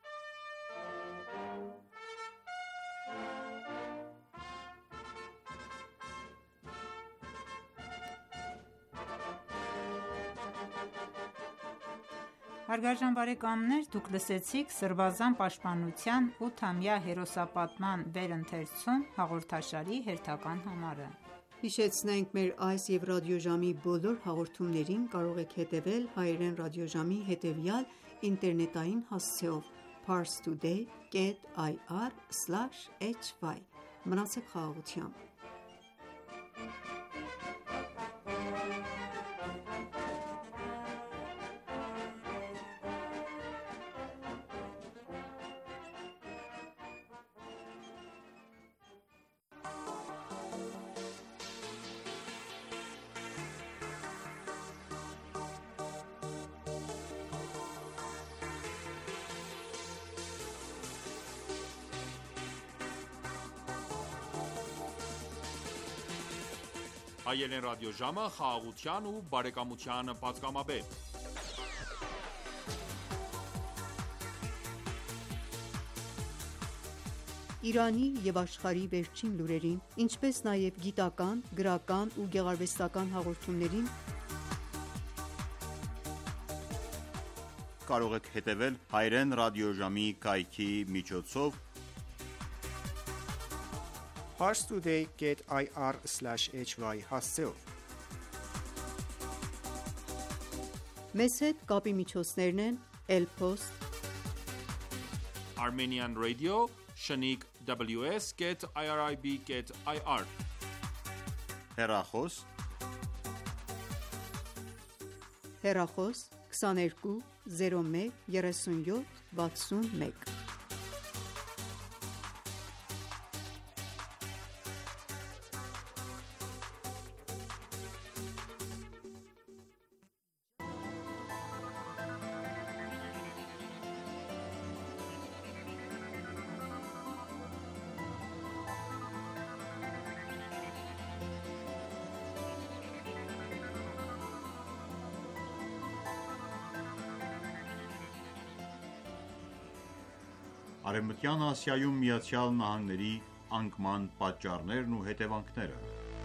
Հարգարժան բարեկամներ, դուք լսեցիք Սրբազան պաշտպանության ութամյա հերոսապատման վերընթերցում հաղորդաշարի հերթական համարը։ Հիշեցնենք մեր այս և ռադիոժամի բոլոր հաղորդումներին կարող եք հետևել հայերեն ռադիոժամի հետևյալ ինտերնետային հասցեով՝ parstoday dot ir slash hy։ Մնացեք խաղաղությամբ։ Հայերեն ռադիոժամը խաղաղության ու բարեկամության պատգամաբեր։ Իրանի և աշխարհի վերջին լուրերին, ինչպես նաև գիտական, գրական ու գեղարվեստական հաղորդումներին կարող եք հետևել հայրեն ռադիոժամի կայքի միջոցով parstoday dot i r slash h y հասցեով։ Մեզ հետ կապի միջոցներն են Elpost, Armenian Radio, Shaniq W S dot irib dot i r հեռախոս, հեռախոս քսաներկու զիրո մեկ երեսունյոթ վաթսունմեկ։ Արևմտյան Ասիայում Միացյալ Նահանգների անկման պատճառներն ու հետևանքները։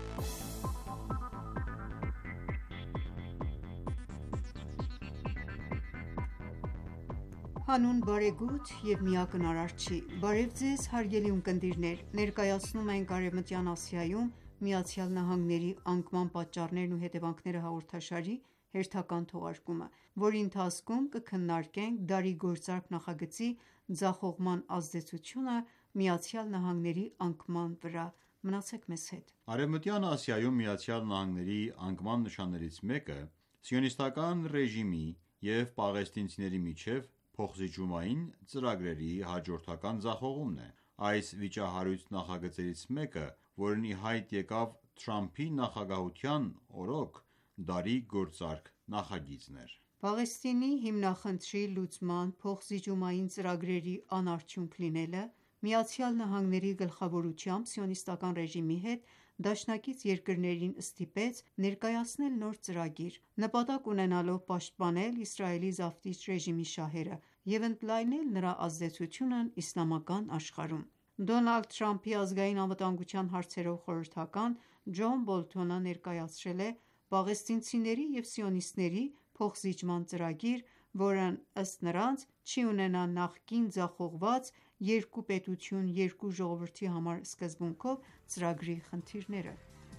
Հանուն բարեգութ և միակն արարչի, բարև ձեզ հարգելի ունկնդիրներ, ներկայացնում ենք Արևմտյան Ասիայում Միացյալ Նահանգների անկման պատճառներն ու հետևանքները հաղորդաշարի հերթական թողարկումը, որի ընթացքում կքննարկենք դարի գործարք նախագծի ձախողման ազդեցությունը Միացյալ Նահանգների անկման վրա։ Մնացեք մեզ հետ։ Արևմտյան Ասիայում Միացյալ Նահանգների անկման նշաններից մեկը սիոնիստական ռեժիմի և պաղեստինցիների միջև փոխզիջումային ծրագրերի հաջորդական ձախողումն է։ Այս վիճահարույց նախագծերից մեկը, որն ի հայտ եկավ Թրամփի նախագահության օրոք, դարի գործարք նախագիծն էր։ Պաղեստինի հիմնախնդրի լուծման փոխզիջումային ծրագրերի անարդյունք լինելը Միացյալ Նահանգների գլխավորությամբ սիոնիստական ռեժիմի հետ դաշնակից երկրներին ստիպեց ներկայացնել նոր ծրագիր՝ նպատակ ունենալով պաշտպանել Իսրայելի զավթիչ ռեժիմի շահերը և ընդլայնել նրա ազդեցությունն իսլամական աշխարհում։ Դոնալդ Թրամփի ազգային անվտանգության հարցերով խորհրդական Ջոն Բոլթոնը ներկայացրել է պաղեստինցիների և սիոնիստների փոխզիջման ծրագիր, որն ըստ նրանց չի ունենա նախկին ձախողված «երկու պետություն, երկու ժողովուրդի» համար սկզբունքով ծրագրի խնդիրները։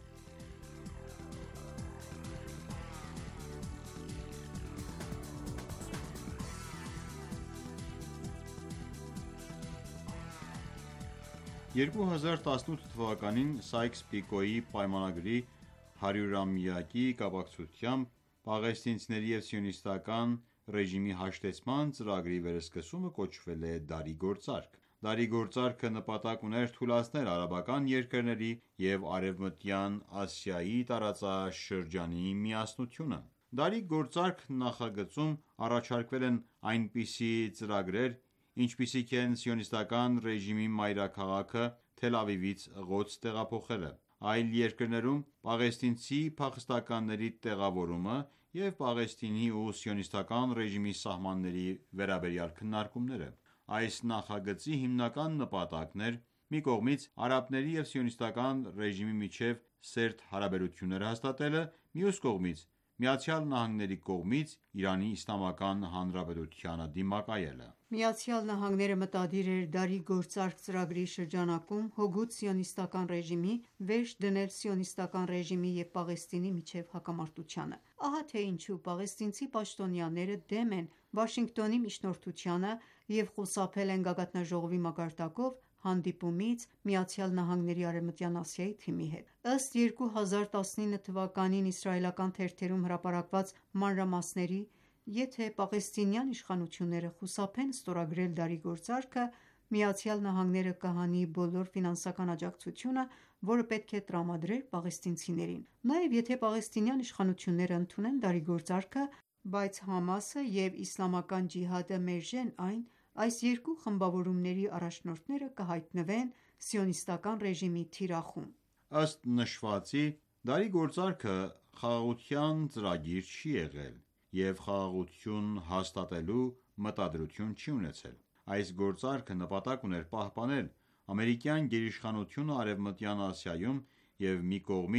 երկու հազար տասնութ թվականին Սայքս-Պիկոյի պայմանագրի հարյուրամյակի կապակցությամբ պաղեստինցիների և սիոնիստական ռեժիմի հաշտեցման ծրագրի վերսկսումը կոչվել է դարի գործարք։ Դարի գործարքը նպատակ ուներ թուլացնել արաբական երկրների և Արևմտյան Ասիայի տարածաշրջանի միասնությունը։ Դարի գործարք նախագծում առաջարկվել են այնպիսի ծրագրեր, ինչպիսիք են սիոնիստական ռեժիմի մայրաքաղաքը Թել Ավիվից Ղոդս տեղափոխելը, այլ երկրներում պաղեստինցի փախստականների տեղավորումը և Պաղեստինի ու սիոնիստական ռեժիմի սահմանների վերաբերյալ քննարկումները։ Այս նախագծի հիմնական նպատակն էր մի կողմից արաբների և սիոնիստական ռեժիմի միջև սերտ հարաբերություններ հաստատելը, մյուս կողմից Միացյալ Նահանգների կողմից Իրանի Իսլամական Հանրապետությանը դիմակայելը։ Միացյալ Նահանգները մտադիր էր դարի գործարք ծրագրի շրջանակում հօգուտ սիոնիստական ռեժիմի վերջ դնել սիոնիստական ռեժիմի և Պաղեստինի միջև հակամարտությանը։ Ահա թե ինչու պաղեստինցի պաշտոնյաները դեմ են Վաշինգտոնի միջնորդությանը և խուսափել են գագաթնաժողովի մակարդակով հանդիպումից Միացյալ Նահանգների Արևմտյան Ասիայի թիմի հետ։ Ըստ երկու հազար տասնինը թվականին իսրայելական թերթերում հրապարակված մանրամասների, եթե պաղեստինյան իշխանությունները խուսափեն ստորագրել դարի գործարքը, Միացյալ Նահանգները կհանի բոլոր ֆինանսական աջակցությունը, որը պետք է տրամադրեր պաղեստինցիներին։ Նաև եթե պաղեստինյան իշխանությունները ընդունեն դարի գործարքը, բայց Համասը և Իսլամական ջիհադը մերժեն այն, այս երկու խմբավորումների առաջնորդները կհայտնվեն սիոնիստական ռեժիմի թիրախում։ Ըստ նշվածի, դարի գործարքը խաղաղության ծրագիր չի եղել և խաղաղություն հաստատելու մտադրություն չի ունեցել։ Այս գործարքը նպատակ ուներ պահպանել ամերիկյան գերիշխանությունը Արևմտյան Ասիայում և մի կողմից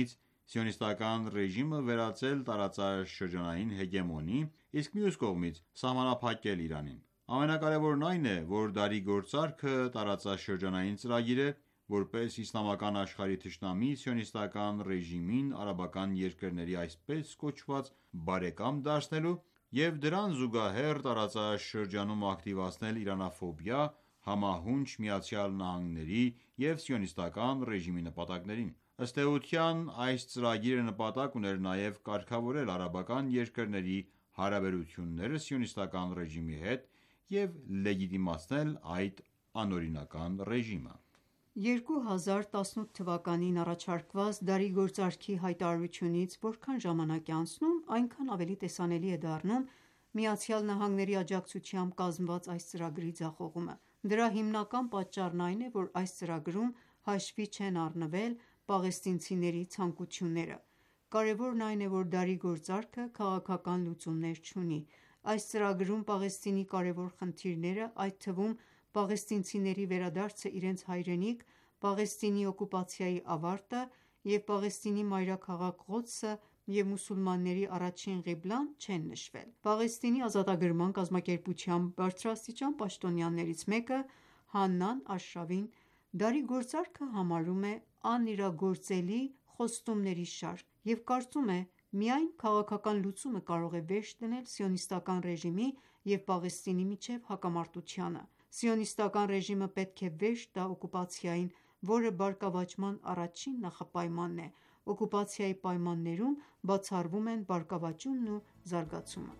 սիոնիստական ռեժիմը վերածել տարածաշրջանային հեգեմոնի, իսկ մյուս կողմից սահմանափակել Իրանին։ Ամենակարևորն այն է, որ դարի գործարքը տարածաշրջանային ծրագիր է, որպես իսլամական աշխարհի թշնամի սիոնիստական ռեժիմին արաբական երկրների այսպես կոչված բարեկամ դարձնելու և դրան զուգահեռ տարածաշրջանում ակտիվացնել իրանաֆոբիա, համահունչ ԱՄՆ-ի և սիոնիստական ռեժիմի նպատակներին։ Ըստ էության, այս ծրագիրը նպատակ ուներ նաև կարգավորել արաբական երկրների հարաբերությունները սիոնիստական ռեժիմի հետ և լեգիտիմացնել այդ անօրինական ռեժիմը։ երկու հազար տասնութ թվականին առաջարկված դարի գործարքի հայտարարությունից որքան ժամանակ է անցնում, այնքան ավելի տեսանելի է դառնում ԱՄՆ-ի աջակցությամբ կազմված այս ծրագրի ձախողումը։ Դրա հիմնական պատճառն այն է, որ այս ծրագրում հաշվի չեն առնվել պաղեստինցիների ցանկությունները։ Կարևորն այն է, որ դարի գործարքը քաղաքական լուծումներ չունի։ Այս ծրագրում Պաղեստինի կարևոր խնդիրները, այդ թվում պաղեստինցիների վերադարձը իրենց հայրենիք, Պաղեստինի օկուպացիայի ավարտը և Պաղեստինի մայրաքաղաք Ղոդսը և մուսուլմանների առաջին ղիբլան չեն նշվել։ Պաղեստինի ազատագրման կազմակերպության բարձրաստիճան պաշտոնյաներից մեկը՝ Հաննան Աշրավին, դարի գործարքը համարում է անիրագործելի խոստումների շարք և կարծում է միայն քաղաքական լուծումը կարող է վերջ դնել սիոնիստական ռեժիմի և Պաղեստինի միջև հակամարտությանը։ Սիոնիստական ռեժիմը պետք է վերջ տա օկուպացիային, որը բարգավաճման առաջին նախապայմանն է։ Օկուպացիայի պայմաններում բացառվում են բարգավաճումն ու զարգացումը։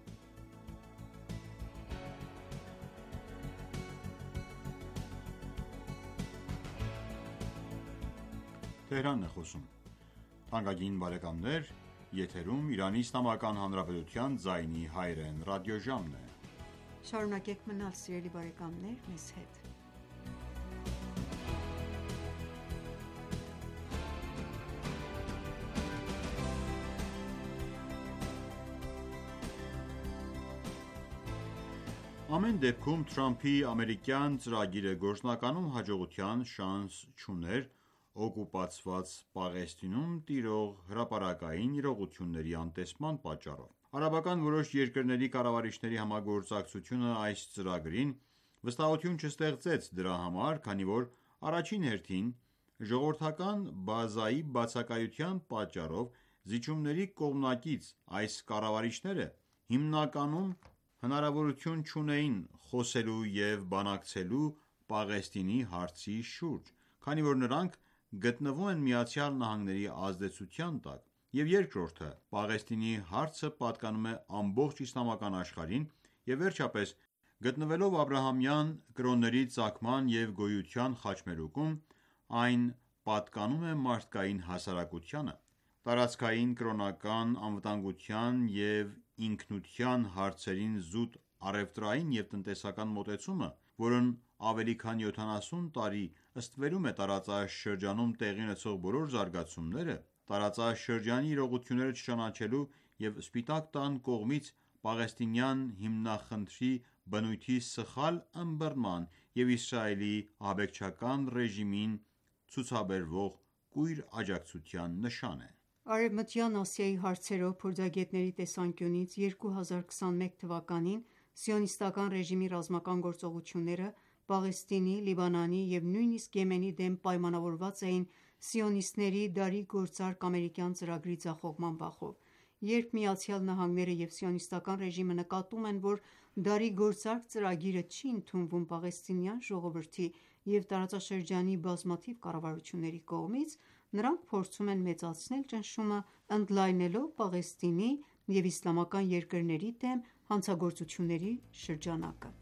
Ամեն դեպքում Թրամփի ամերիկյան ծրագիրը գործնականում հաջողության շանս չուներ օկուպացված Պաղեստինում տիրող հրապարակային իրողությունների անտեսման պատճառով։ Արաբական որոշ երկրների կառավարիչների համագործակցությունը այս ծրագրին վստահություն չստեղծեց դրա համար, քանի որ առաջին հերթին ժողովրդական բազայի բացակայության պատճառով զիջումների կողմնակից այս կառավարիչները հիմնականում հնարավորություն չունեին խոսելու և բանակցելու Պաղեստինի հարցի շուրջ, քանի որ նրանք գտնվում են ԱՄՆ-ի ազդեցության տակ, և երկրորդը, Պաղեստինի հարցը պատկանում է ամբողջ իսլամական աշխարհին, և վերջապես, գտնվելով Աբրահամյան կրոնների ծագման և գոյության խաչմերուկում, այն պատկանում է մարդկային հասարակությանը։ Տարածքային կրոնական անվտանգության և ինքնության հարցերին զուտ առևտրային և տնտեսական մոտեցումը, որն ավելի քան յոթանասուն տարի ստվերում է տարածաշրջանում տեղի ունեցող բոլոր զարգացումները, տարածաշրջանի իրողությունները չճանաչելու և Սպիտակ տան կողմից պաղեստինյան հիմնախնդրի բնույթի սխալ ըմբռնման և Իսրայելի ահաբեկչական ռեժիմին ցուցաբերվող կույր աջակցության նշան է։ Արևմտյան Ասիայի հարցերով փորձագետների տեսանկյունից երկու հազար քսանմեկ թվականին սիոնիստական ռեժիմի ռազմական գործողությունները Պաղեստինի, Լիբանանի և նույնիսկ Եմենի դեմ պայմանավորված էին սիոնիստների դարի գործարք ամերիկյան ծրագրի ձախողման վախով։ Երբ ԱՄՆ-ը և սիոնիստական ռեժիմը նկատում են, որ դարի գործարք ծրագիրը չի ընդունվում պաղեստինյան ժողովրդի և տարածաշրջանի բազմաթիվ կառավարությունների կողմից, նրանք փորձում են մեծացնել ճնշումը՝ ընդլայնելով Պաղեստինի և իսլամական երկրների դեմ հանցագործությունների շրջանակը։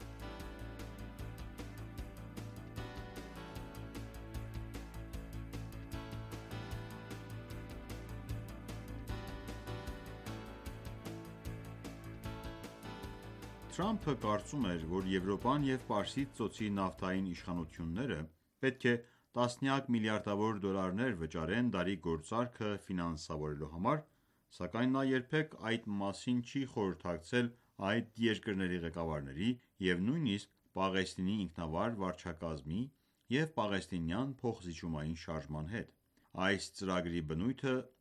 Թրամփը կարծում էր, որ Եվրոպան և Պարսից ծոցի նավթային իշխանությունները պետք է տասնյակ միլիարդավոր դոլարներ վճարեն դարի գործարքը ֆինանսավորելու համար, սակայն նա երբեք այդ մասին չի խորհրդակցել այդ երկրների ղեկավարների և նույնիսկ Պաղեստինի ինքնավար վարչակազմի և պաղեստինյան փոխզիջումային շարժման հետ։ Այս ծրագրի բնույթը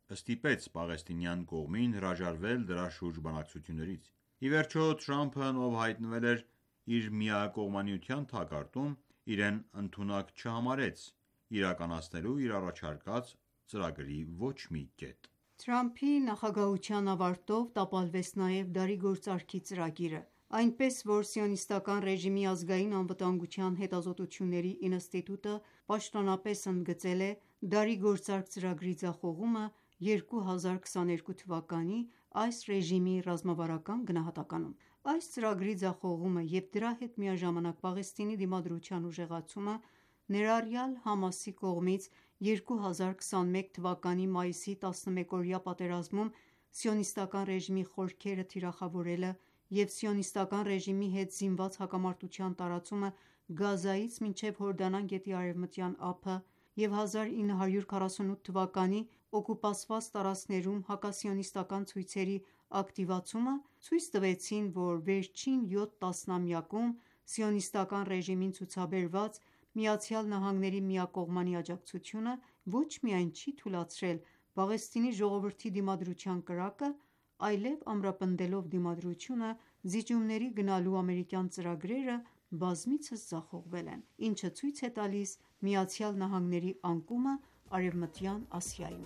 ստիպեց պաղեստինյան կողմին հրաժարվել դրա շուրջ բանակցություններից։ Ի վերջո, Թրամփն, ով հայտնվել էր իր միակողմանիության թակարդում, իրեն ընդունակ չհամարեց իրականացնելու իր առաջարկած ծրագրի ոչ մի կետ։ Թրամփի նախագահության ավարտով տապալվեց նաև դարիգործարքի ծրագիրը, այնպես որ Սիոնիստական ռեժիմի ազգային անվտանգության հետազոտությունների ինստիտուտը պաշտոնապես ընդգծել է դարիգործարք ծրագրի ձախողումը երկու հազար քսաներկու թվականի այս ռեժիմի ռազմավարական գնահատականում։ Այս ծրագրի ձախողումը և դրա հետ միաժամանակ Պաղեստինի դիմադրության ուժեղացումը, ներառյալ ՀԱՄԱՍ-ի կողմից երկու հազար քսանմեկ թվականի մայիսի տասնմեկօրյա պատերազմում Սիոնիստական ռեժիմի խորքերը թիրախավորելը և Սիոնիստական ռեժիմի հետ զինված հակամարտության տարածումը Գազայից մինչև Հորդանան գետի Արևմտյան ափը և հազար ինը հարյուր քառասունութ թվականի օկուպացված տարածքներում հակասիոնիստական ցույցերի ակտիվացումը ցույց տվեցին, որ վերջին յոթ տասնամյակում Սիոնիստական ռեժիմին ցուցաբերված ԱՄՆ-ի միակողմանի աջակցությունը ոչ միայն չի թուլացրել Պաղեստինի ժողովրդի դիմադրության կրակը, այլև ամրապնդելով դիմադրությունը, զիջումների գնալու ամերիկյան ծրագրերը բազմիցս ձախողվել են, ինչը ցույց է տալիս ԱՄՆ-ի անկումը Արևմտյան Ասիայում։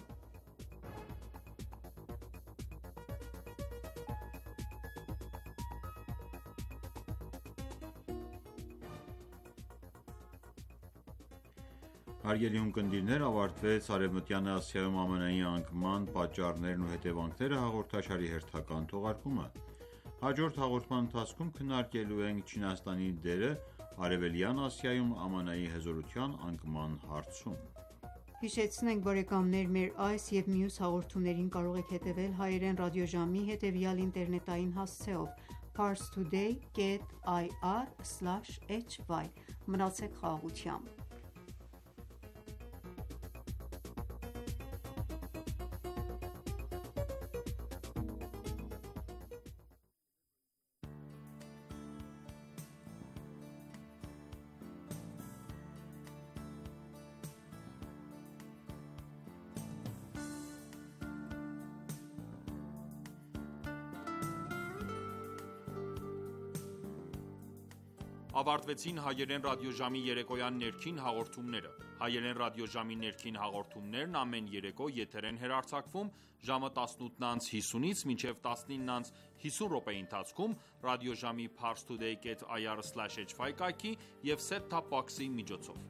Հարգելի ունկնդիրներ, ավարտվեց «Արևմտյան Ասիայում ԱՄՆ-ի անկման պատճառներն ու հետևանքները» հաղորդաշարի հերթական թողարկումը։ Հաջորդ հաղորդման ընթացքում քննարկելու ենք Չինաստանի դերը Արևելյան Ասիայում ԱՄՆ-ի հզորության անկման հարցում։ Հիշեցնենք բարեկամներ, մեր այս և մյուս հաղորդումներին կարող եք հետևել հայերեն ռադիոժամի հետևյալ ինտերնետային հասցեով՝ parstoday dot ir slash hy։ Մնացեք խաղաղությամբ։ Ավարտվեցին հայերեն ռադիոժամի երեկոյան ներքին հաղորդումները։ Հայերեն ռադիոժամի ներքին հաղորդումներն ամեն երեկո եթեր են հեռարձակվում ժամը տասնութ հիսունից մինչև տասնինը հիսուն րոպեի ընթացքում ռադիոժամի parstoday dot ir slash hy կայքի և set-top box-ի միջոցով։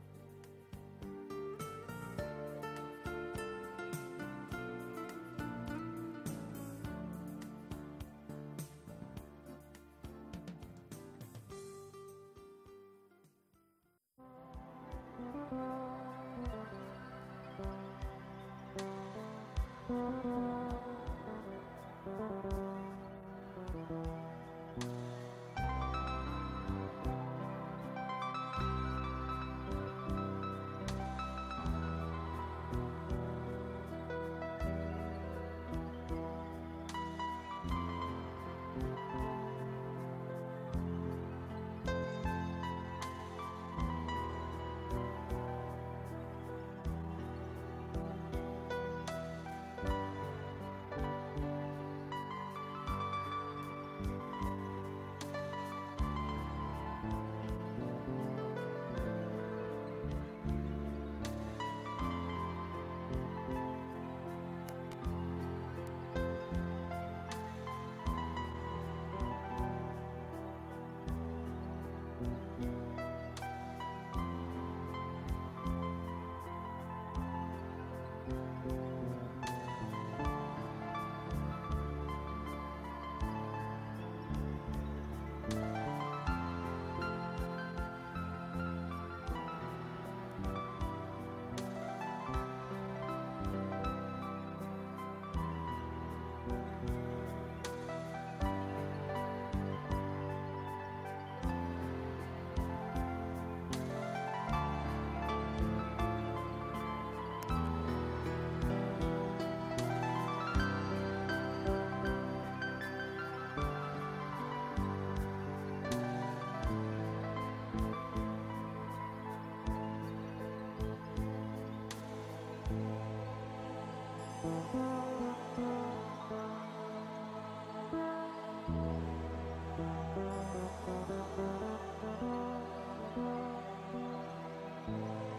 Ա